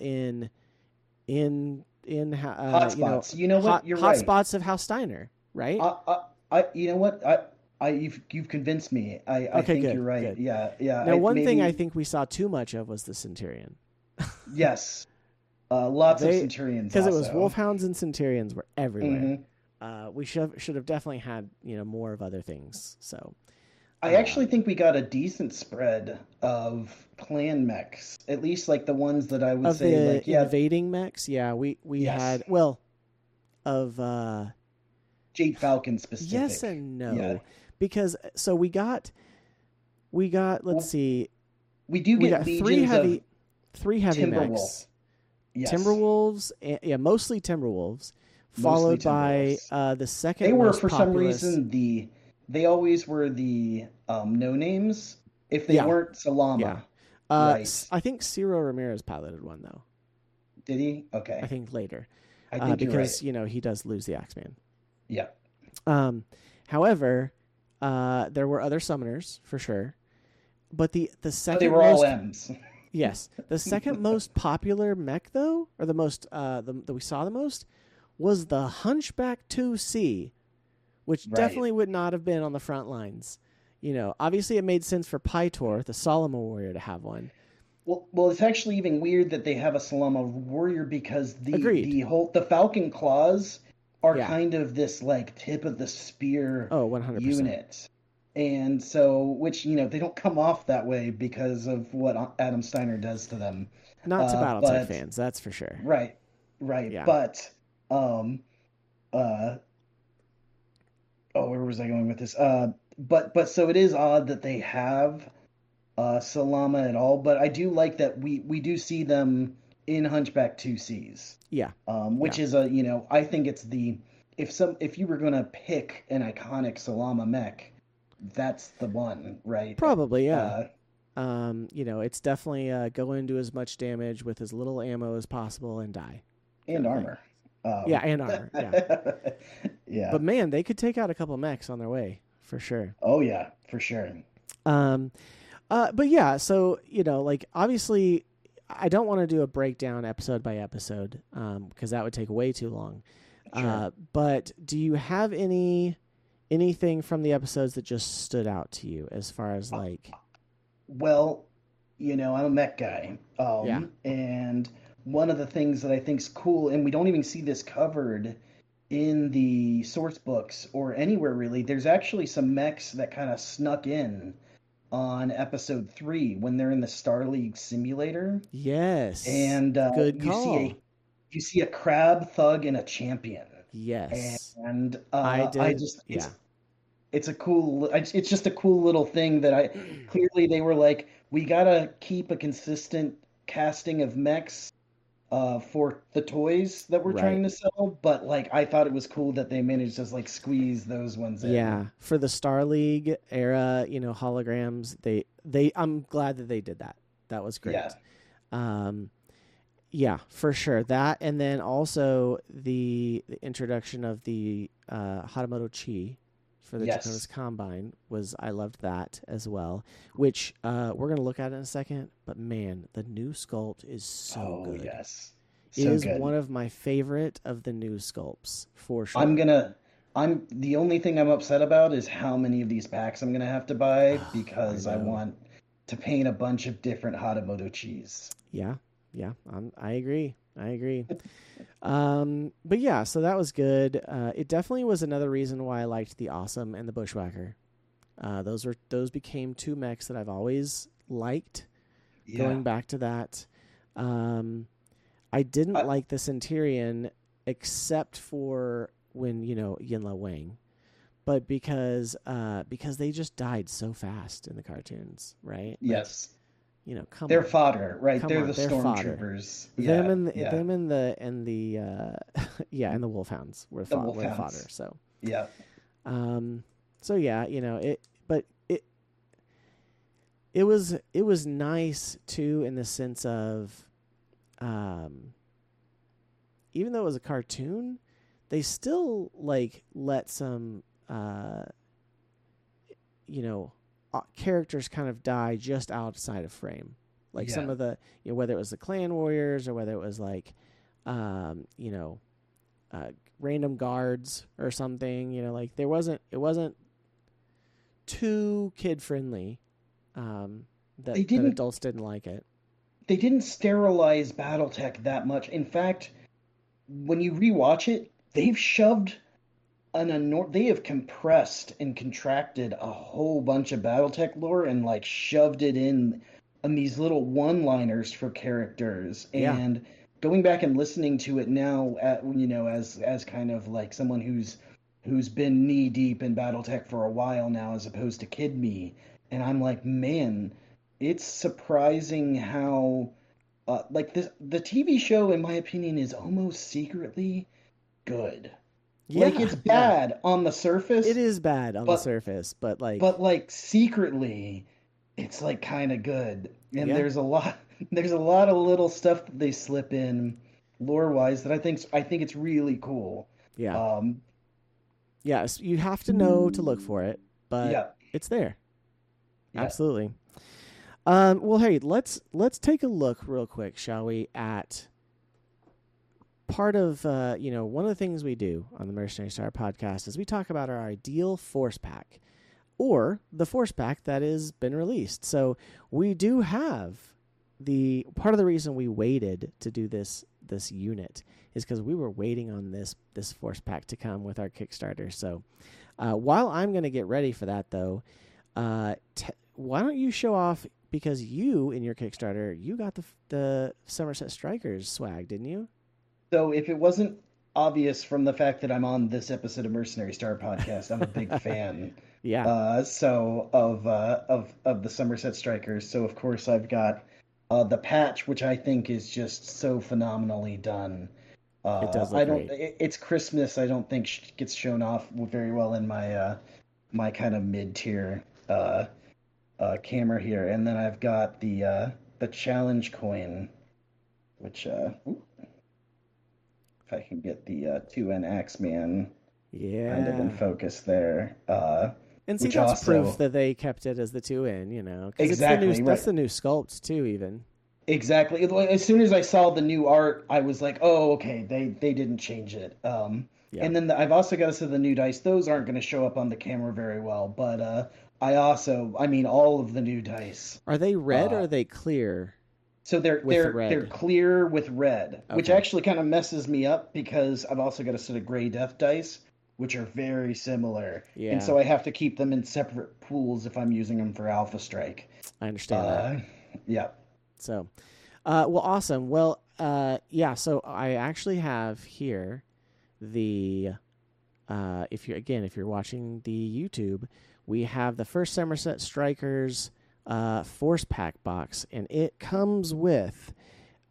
in hotspots. You know what? You're hot right. spots of House Steiner, right? You know what? You've convinced me. I Okay, think good, you're right. good. Yeah, yeah. Now, one thing I Maybe think we saw too much of was the Centurion. yes. Lots of They Centurions because it was also. Wolfhounds and Centurions were everywhere. Hmm. We should have definitely had more of other things. So I actually um, think we got a decent spread of clan mechs. At least like the ones that I would of say the like yeah, invading mechs, yeah, we yes. had of Jade Falcon yes specific. and Yeah. no because so we got let's Well, see we do we get got three legions of heavy Timberwolf. mechs. Yes. Timberwolves, yeah, mostly Timberwolves, Mostly followed by Timberwolves. the They second were most for some populous. reason they always were the no names if they Yeah, weren't yeah. Salama, right? I think Ciro Ramirez piloted one though. Did he? I Okay. think later, I think you're right. because he does lose the Axeman. Yeah. Um, however, there were other summoners for sure, but the But they second were all most M's. yes, the second most popular mech though, or the most that we saw the most was the Hunchback 2C, which Right. definitely would not have been on the front lines. Obviously it made sense for Pytor, the Solomon warrior, to have one. Well, it's actually even weird that they have a Salama warrior because Agreed. the Falcon claws are Yeah. kind of this like tip of the spear Oh, 100%. unit. And so, which, they don't come off that way because of what Adam Steiner does to them. Not to BattleTech But fans, that's for sure. right, right. Yeah. But uh oh, where was I going with this? But so it is odd that they have Salama at all, but I do like that we do see them in Hunchback 2Cs. Yeah. Which Yeah. is I think it's the if you were gonna pick an iconic Salama mech, that's the one, right? Probably, yeah. Uh, It's definitely go into as much damage with as little ammo as possible and die. and Kind of thing. armor. Yeah, and armor. Yeah. Yeah. But man, they could take out a couple mechs on their way, for sure. Oh yeah, for sure. Um but yeah, so like obviously I don't want to do a breakdown episode by episode, because that would take way too long. Sure. But do you have anything from the episodes that just stood out to you as far as like Well, I'm a mech guy. yeah. And one of the things that I think's cool, and we don't even see this covered in the source books or anywhere really, there's actually some mechs that kind of snuck in on episode 3 when they're in the Star League simulator. Yes. And Good call. you see a crab, thug, and a champion. Yes. And I I did. just Yeah. it's just a cool little thing that I clearly they were like, we gotta keep a consistent casting of mechs for the toys that we're Right. trying to sell, but like I thought it was cool that they managed to like squeeze those ones in. Yeah, for the Star League era, holograms, I'm glad that they did that. That was Yeah. great. Um, yeah, for sure. That, and then also the introduction of the Hatamoto Chi for the Dakota's Yes. Combine I loved that as well, which we're gonna look at in a second. But man, the new sculpt is so Oh, good. yes. It So is good. one of my favorite of the new sculpts for I'm sure. gonna I'm the only thing I'm upset about is how many of these packs I'm gonna have to buy I because I know. want to paint a bunch of different Hatamoto cheese. Yeah, yeah, I agree. I agree. But yeah, so that was good. It definitely was another reason why I liked the Awesome and the Bushwhacker. Those became two mechs that I've always liked. Yeah. Going back to that, um, I didn't I, like the Centurion except for when Yinla Wang, but because they just died so fast in the cartoons, right? Like yes. come They're on, fodder, right? come They're the on, they're fodder. stormtroopers. Them Yeah, and yeah. yeah, and the wolfhounds The were the fodder. wolfhounds. So Yeah. um so yeah, but it was nice too in the sense of um even though it was a cartoon, they still like let some you know characters kind of die just outside of frame. Like some Yeah. of the whether it was the clan warriors or whether it was like um you know uh, random guards or something. Like it wasn't too kid friendly. That They didn't adults didn't like it. they didn't sterilize BattleTech that much. In fact, when you rewatch it, they have compressed and contracted a whole bunch of BattleTech lore and like shoved it in these little one-liners for characters. Yeah, And going back and listening to it now, as kind of like someone who's been knee deep in BattleTech for a while now, as opposed to Kid Me, and I'm like, man, it's surprising how like the TV show, in my opinion, is almost secretly good. Like yeah, it's yeah. bad on the It surface, is bad on the but surface, but but like secretly, it's like kind of good. And yeah, there's a lot of little stuff that they slip in lore wise that I think it's really cool. yeah, Um, yeah. You have to know to look for it, but yeah, it's there. yeah. Absolutely. Well, hey, let's take a look real quick, shall we, at part of one of the things we do on the Mercenary Star podcast is we talk about our ideal force pack or the force pack that has been released. So we do have the part of the reason we waited to do this unit is because we were waiting on this force pack to come with our Kickstarter. So while I'm going to get ready for that, though, why don't you show off, because you in your Kickstarter you got the Somerset Strikers swag, didn't you? So if it wasn't obvious from the fact that I'm on this episode of Mercenary Star podcast, I'm a big fan. Yeah, So of the Somerset Strikers. So of course I've got the patch, which I think is just so phenomenally done. it does look I don't. great. It's Christmas. I don't think gets shown off very well in my kind of mid tier camera here. And then I've got the challenge coin, which if I can get the 2N Axeman kind of in Yeah. focus there. And see, Which that's proof also that they kept it as the 2 in, because exactly that's right. the new sculpt too, even. Exactly. As soon as I saw the new art, I was like, "Oh, okay. They didn't change it." Yeah. And then I've also got to say the new dice. Those aren't going to show up on the camera very well, but I mean, all of the new dice. Are they red or Uh, are they clear so with they're red? clear with red, which Okay. actually kind of messes me up because I've also got a set of gray death dice, which are very similar, and Yeah, so I have to keep them in separate pools if I'm using them for Alpha Strike. I understand that. Uh, yeah. So, well, awesome. Well, yeah. So I actually have here the if you're watching the YouTube, we have the first Somerset Strikers force pack box, and it comes with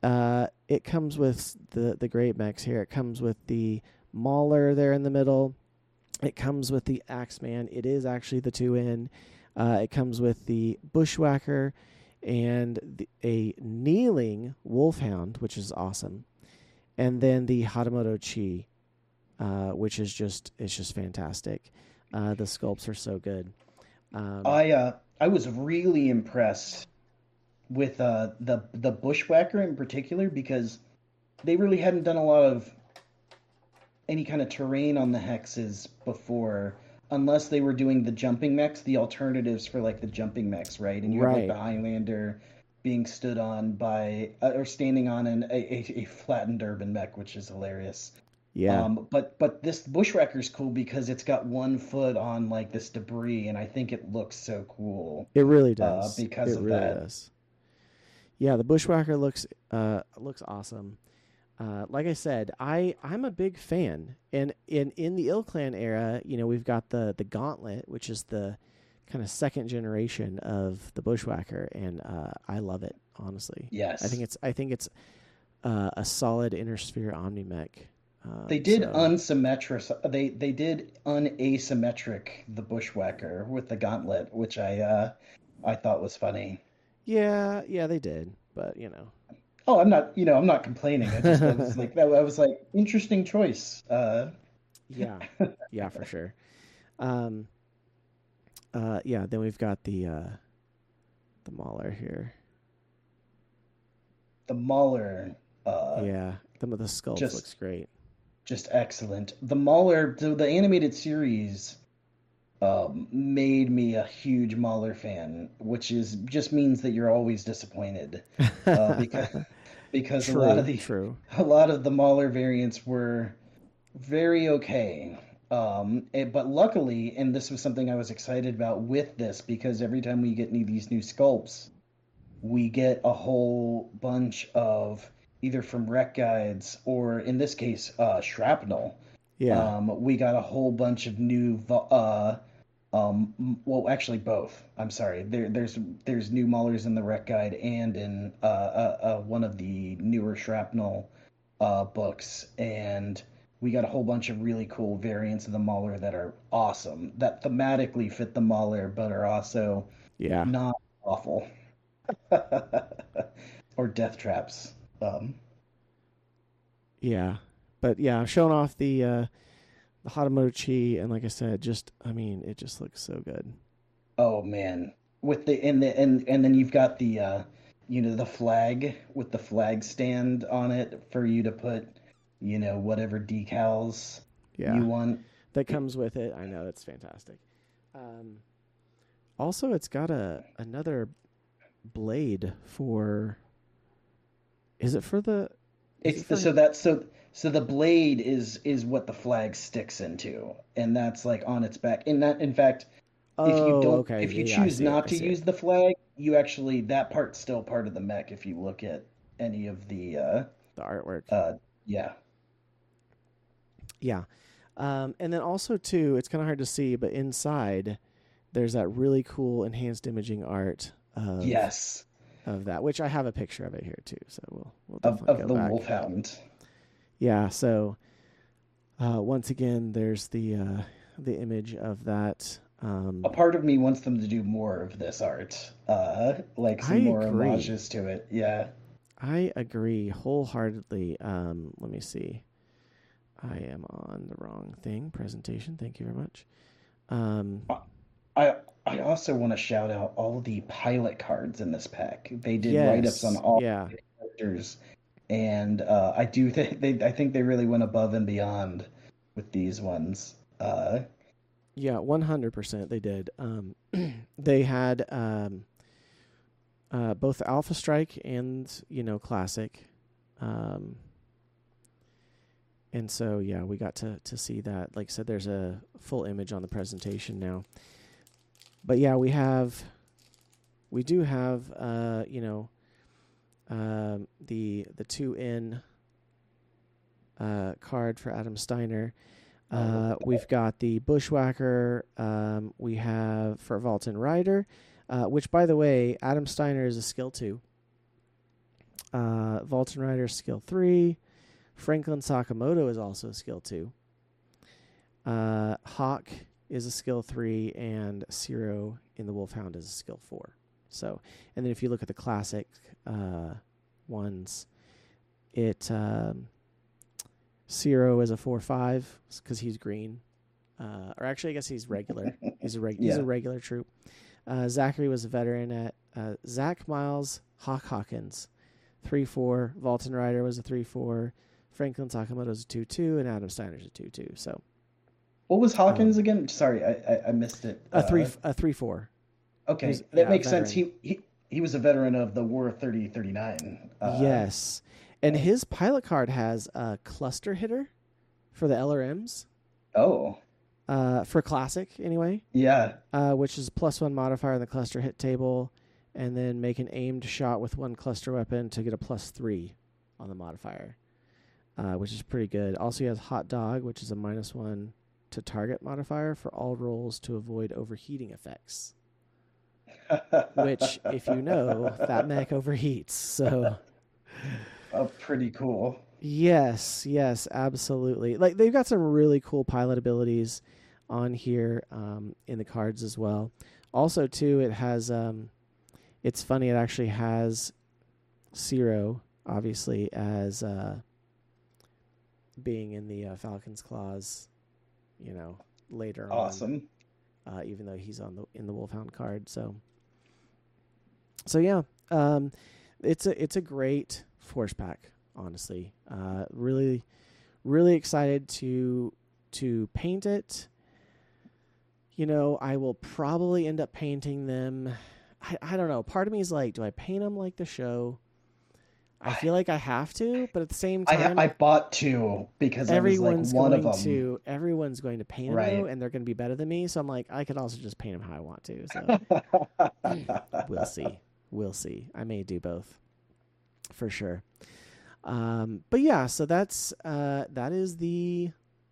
it comes with the great mechs here. It comes with the Mauler there in the middle. It comes with the Axeman. It is actually the 2-in. It comes with the Bushwhacker and a kneeling Wolfhound, which is awesome. And then the Hatamoto Chi, which is just fantastic. The sculpts are so good. I was really impressed with the Bushwhacker in particular because they really hadn't done a lot of any kind of terrain on the hexes before, unless they were doing the jumping mechs, the alternatives for like the jumping mechs, right? And you have like the Highlander being stood on by or standing on a flattened urban mech, which is hilarious. Yeah. But this Bushwhacker's cool because it's got one foot on like this debris, and I think it looks so cool. It really does. Because it of really that. Does. Yeah, the Bushwhacker looks awesome. Like I said, I'm a big fan, and in the Ill-Clan era, we've got the Gauntlet, which is the kind of second generation of the Bushwhacker, and I love it, honestly. Yes, I think it's a solid Inner-Sphere Omni-Mech. They did unsymmetric. They did unasymmetric the Bushwhacker with the Gauntlet, which I thought was funny. Yeah, they did, but Oh, I'm not complaining. I was like, interesting choice. Yeah, for sure. Then we've got the Mauler here. The Mauler. The sculpt looks great. Just excellent. The Mauler, the animated series, made me a huge Mauler fan, which just means that you're always disappointed, because true, a lot of the Mauler variants were very okay. But luckily, and this was something I was excited about with this, because every time we get any of these new sculpts, we get a whole bunch of either from rec guides or in this case, Shrapnel. Yeah. We got a whole bunch of new, well, actually both. I'm sorry. There's new Maulers in the rec guide and in one of the newer Shrapnel books, and we got a whole bunch of really cool variants of the Mauler that are awesome, that thematically fit the Mauler, but are also not awful or death traps. Showing off the Hatamoto Chi, and like I said, it just looks so good. Oh man, with and then you've got the the flag with the flag stand on it for you to put whatever decals you want. That comes with it. I know, that's fantastic. Also, it's got another blade for. Is it for the? So the blade is what the flag sticks into, and that's like on its back. And that, in fact, if you choose not to use the flag, you actually, that part's still part of the mech. If you look at any of the artwork, yeah. And then also too, it's kind of hard to see, but inside there's that really cool enhanced imaging art. Of that, which I have a picture of it here too, so we'll definitely of go the back. Wolfhound. Yeah, so once again, there's the image of that. A part of me wants them to do more of this art, like some more homages to it. Yeah, I agree wholeheartedly. Let me see. I am on the wrong thing. Presentation. Thank you very much. I also want to shout out all the pilot cards in this pack. They did write-ups on all the characters, and I think they really went above and beyond with these ones. 100% they did. They had both Alpha Strike and Classic, and so we got to see that. Like I said, there's a full image on the presentation now. But we do have the 2-in card for Adam Steiner. We've got the Bushwhacker. We have for Valten Rider, which, by the way, Adam Steiner is a skill 2. The Vulcan Rider skill 3. Franklin Sakamoto is also a skill 2. Hawk is a skill 3, and Zero in the Wolfhound is a skill 4. So, and then if you look at the classic ones, Zero is a 4/5 because he's green. Or actually, I guess he's regular. He's a regular troop. Zachary was a veteran at Zach Miles Hawkins, 3/4. Vulcan Rider was a 3/4. Franklin Sakamoto is a 2/2, and Adam Steiner's a 2/2. So, what was Hawkins again? Sorry, I missed it. A 3/4. Okay, that makes sense. He was a veteran of the War of 3039. Yes, and his pilot card has a cluster hitter for the LRMs. Oh. For classic, anyway. Yeah. Which is +1 modifier in the cluster hit table, and then make an aimed shot with one cluster weapon to get a +3 on the modifier, which is pretty good. Also, he has Hot Dog, which is a -1 to target modifier for all rolls to avoid overheating effects. Which, if you know, that mech overheats. So. Pretty cool. Yes, absolutely. Like, they've got some really cool pilot abilities on here in the cards as well. Also, too, it has it's funny, it actually has Zero, obviously, as being in the Falcon's Claws, later on, even though he's in the Wolfhound card. So yeah, it's a great force pack. Honestly, really, really excited to paint it. I will probably end up painting them. I don't know. Part of me is like, do I paint them like the show? I feel like I have to, but at the same time, I bought 2 because everyone's one of them. Everyone's going to paint them, right, though, and they're going to be better than me. So I'm like, I could also just paint them how I want to. So we'll see. I may do both for sure. But yeah, so that is the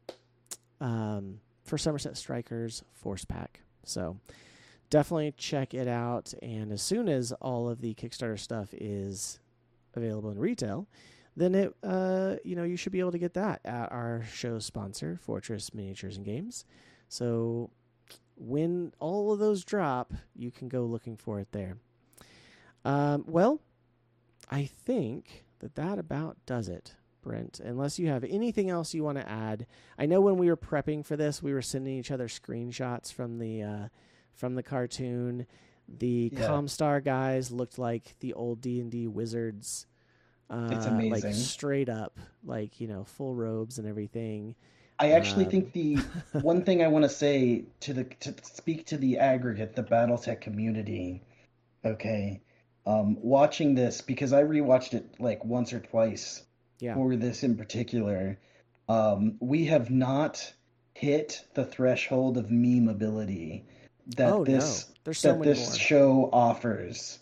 for Somerset Strikers Force Pack. So definitely check it out. And as soon as all of the Kickstarter stuff is available in retail, then it you should be able to get that at our show sponsor, Fortress Miniatures and Games. So when all of those drop, you can go looking for it there. Well, I think that about does it, Brent, unless you have anything else you want to add. I know when we were prepping for this, we were sending each other screenshots from the cartoon. The Comstar guys looked like the old D&D wizards. It's amazing. Like straight up, full robes and everything. I actually think the one thing I want to say to speak to the aggregate, the BattleTech community, okay, watching this, because I rewatched it like once or twice for this in particular, we have not hit the threshold of meme ability that this show offers.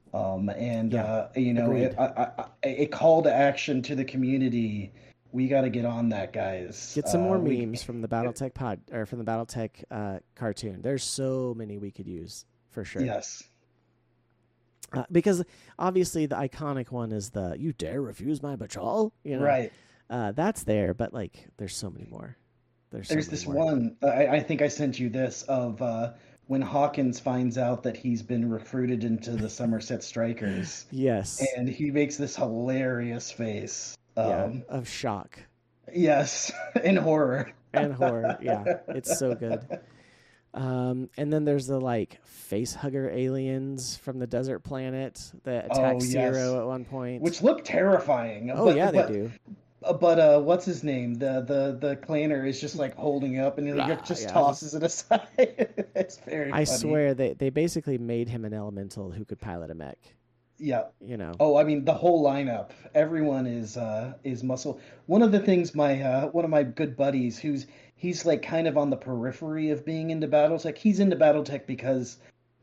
A call to action to the community. We got to get on that, guys. Get some more memes from the BattleTech from the BattleTech cartoon. There's so many we could use for sure. Yes. Because obviously the iconic one is the "You dare refuse my patrol," Right. That's there, but there's so many more. There's this one. I think I sent you this of when Hawkins finds out that he's been recruited into the Somerset Strikers. Yes. And he makes this hilarious face. Of shock. Yes, and horror. Yeah. It's so good. And then there's the face hugger aliens from the desert planet that attack Zero at one point, which look terrifying. They do. But what's his name? The clanner is just holding up and he tosses it aside. It's very funny. I swear they basically made him an elemental who could pilot a mech. Yeah. Oh, I mean the whole lineup. Everyone is muscle. One of the things one of my good buddies he's kind of on the periphery of being into BattleTech. He's into BattleTech because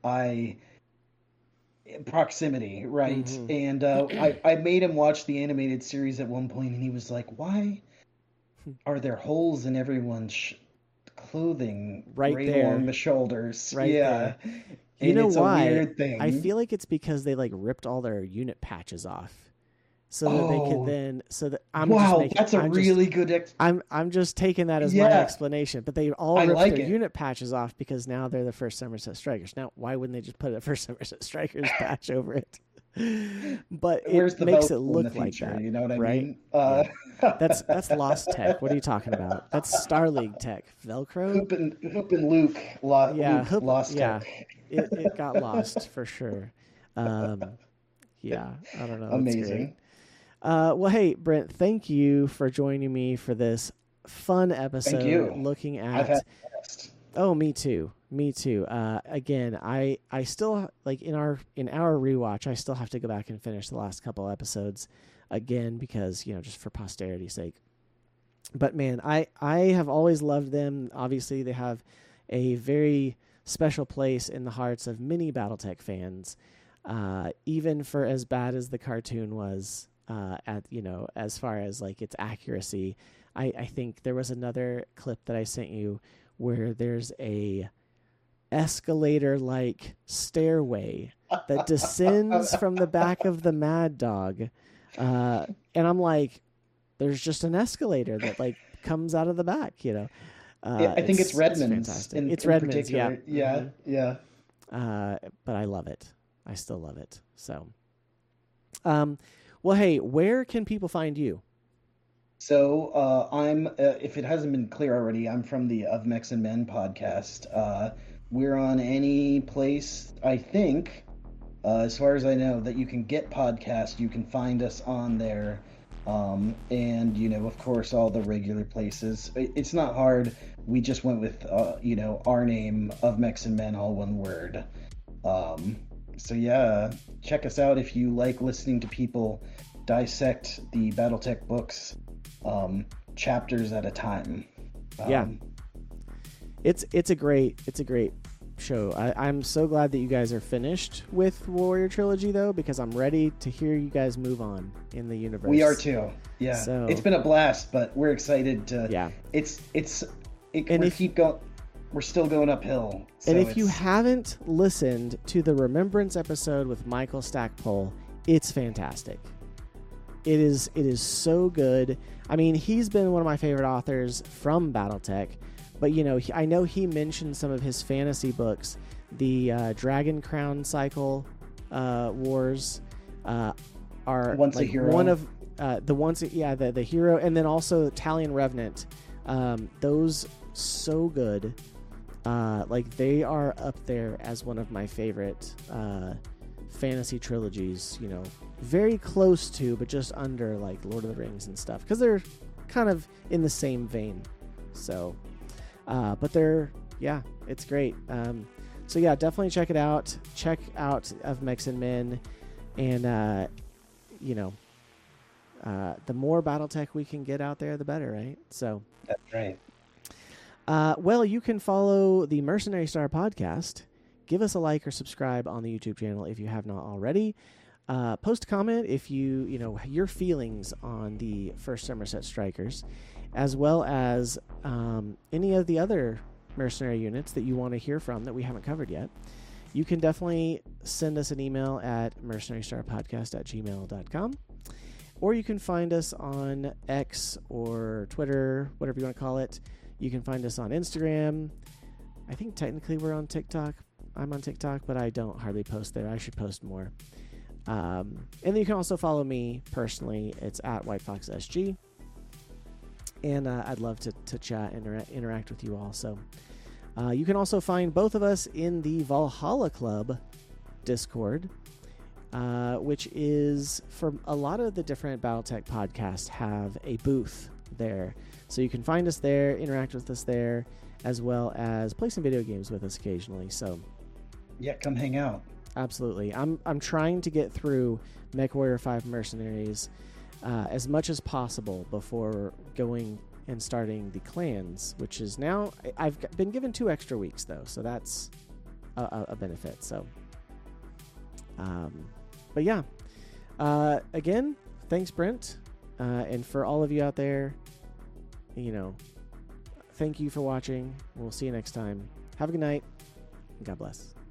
proximity, right? Mm-hmm. And I made him watch the animated series at one point, and he was like, "Why are there holes in everyone's clothing right there along the shoulders?" Right there. And you know it's why? A weird thing. I feel like it's because they ripped all their unit patches off. so that they could Oh, then wow, that's a really good I'm just taking that as my yeah, explanation, but they all I ripped like their it. unit patches off because now they're the first Somerset Strikers. Now, why wouldn't they just put a first Somerset Strikers patch over it? But Where's it the makes it Velcro in the look like future? that, You know what I right? mean? Yeah. That's Lost Tech. What are you talking about? That's Star League Tech. Velcro? Hoop and Luke, Yeah, Luke lost tech. yeah. It got lost for sure. Um, yeah, I don't know. It's great. Amazing. Well, hey, Brent, thank you for joining me for this fun Thank episode you. looking I've had at. the best. Oh, me too. Me too. Again, I still like in our rewatch, I still have to go back and finish the last couple episodes again because just for posterity's sake. But man, I have always loved them. Obviously, they have a very special place in the hearts of many BattleTech fans. Even for as bad as the cartoon was, as far as like its accuracy, I think there was another clip that I sent you where there's a escalator like stairway that descends from the back of the Mad Dog, and I'm like, there's just an escalator that like comes out of the back. I think it's Redmond's fantastic. It's in Redmond's, yeah, particular. Yeah, yeah. but I love it. I still love it. So, well, hey, where can people find you? So I'm, if it hasn't been clear already, I'm from the Of Mechs and Men podcast. We're on any place, I think, as far as I know, that you can get podcasts. You can find us on there. And of course, all the regular places. It's not hard. We just went with, our name, Of Mechs and Men, all one word. So yeah, check us out if you like listening to people dissect the BattleTech books, chapters at a time. Yeah, it's a great show. I'm so glad that you guys are finished with Warrior Trilogy though, because I'm ready to hear you guys move on in the universe. We are too. Yeah, so, it's been a blast, but we're excited to. Yeah, we're still going uphill. So and if you haven't listened to the Remembrance episode with Michael Stackpole, it's fantastic. It is so good. I mean, he's been one of my favorite authors from BattleTech, but I know he mentioned some of his fantasy books, the Dragon Crown Cycle Wars are Once a Hero. One of the hero, and then also Talion Revenant. Those so good. They are up there as one of my favorite fantasy trilogies, very close to, but just under like Lord of the Rings and stuff, because they're kind of in the same vein. So, but it's great. So yeah, definitely check it out. Check out Of Mechs and Men, and the more BattleTech we can get out there, the better, right? So that's right. Well, you can follow the Mercenary Star podcast. Give us a like or subscribe on the YouTube channel if you have not already. Post a comment if your feelings on the first Somerset Strikers, as well as any of the other mercenary units that you want to hear from that we haven't covered yet. You can definitely send us an email at mercenarystarpodcast@gmail.com. Or you can find us on X or Twitter, whatever you want to call it. You can find us on Instagram. I think technically we're on TikTok. I'm on TikTok, but I don't hardly post there. I should post more. And then you can also follow me personally. It's at WhiteFoxSG. And I'd love to chat and interact with you all. So you can also find both of us in the Valhalla Club Discord, which is for a lot of the different BattleTech podcasts have a booth there. So you can find us there, interact with us there, as well as play some video games with us occasionally. So yeah, come hang out. Absolutely. I'm trying to get through MechWarrior 5 Mercenaries as much as possible before going and starting the clans, which is now I've been given 2 extra weeks though, so that's a benefit. So but yeah, again, thanks Brent, and for all of you out there, thank you for watching. We'll see you next time. Have a good night, and God bless.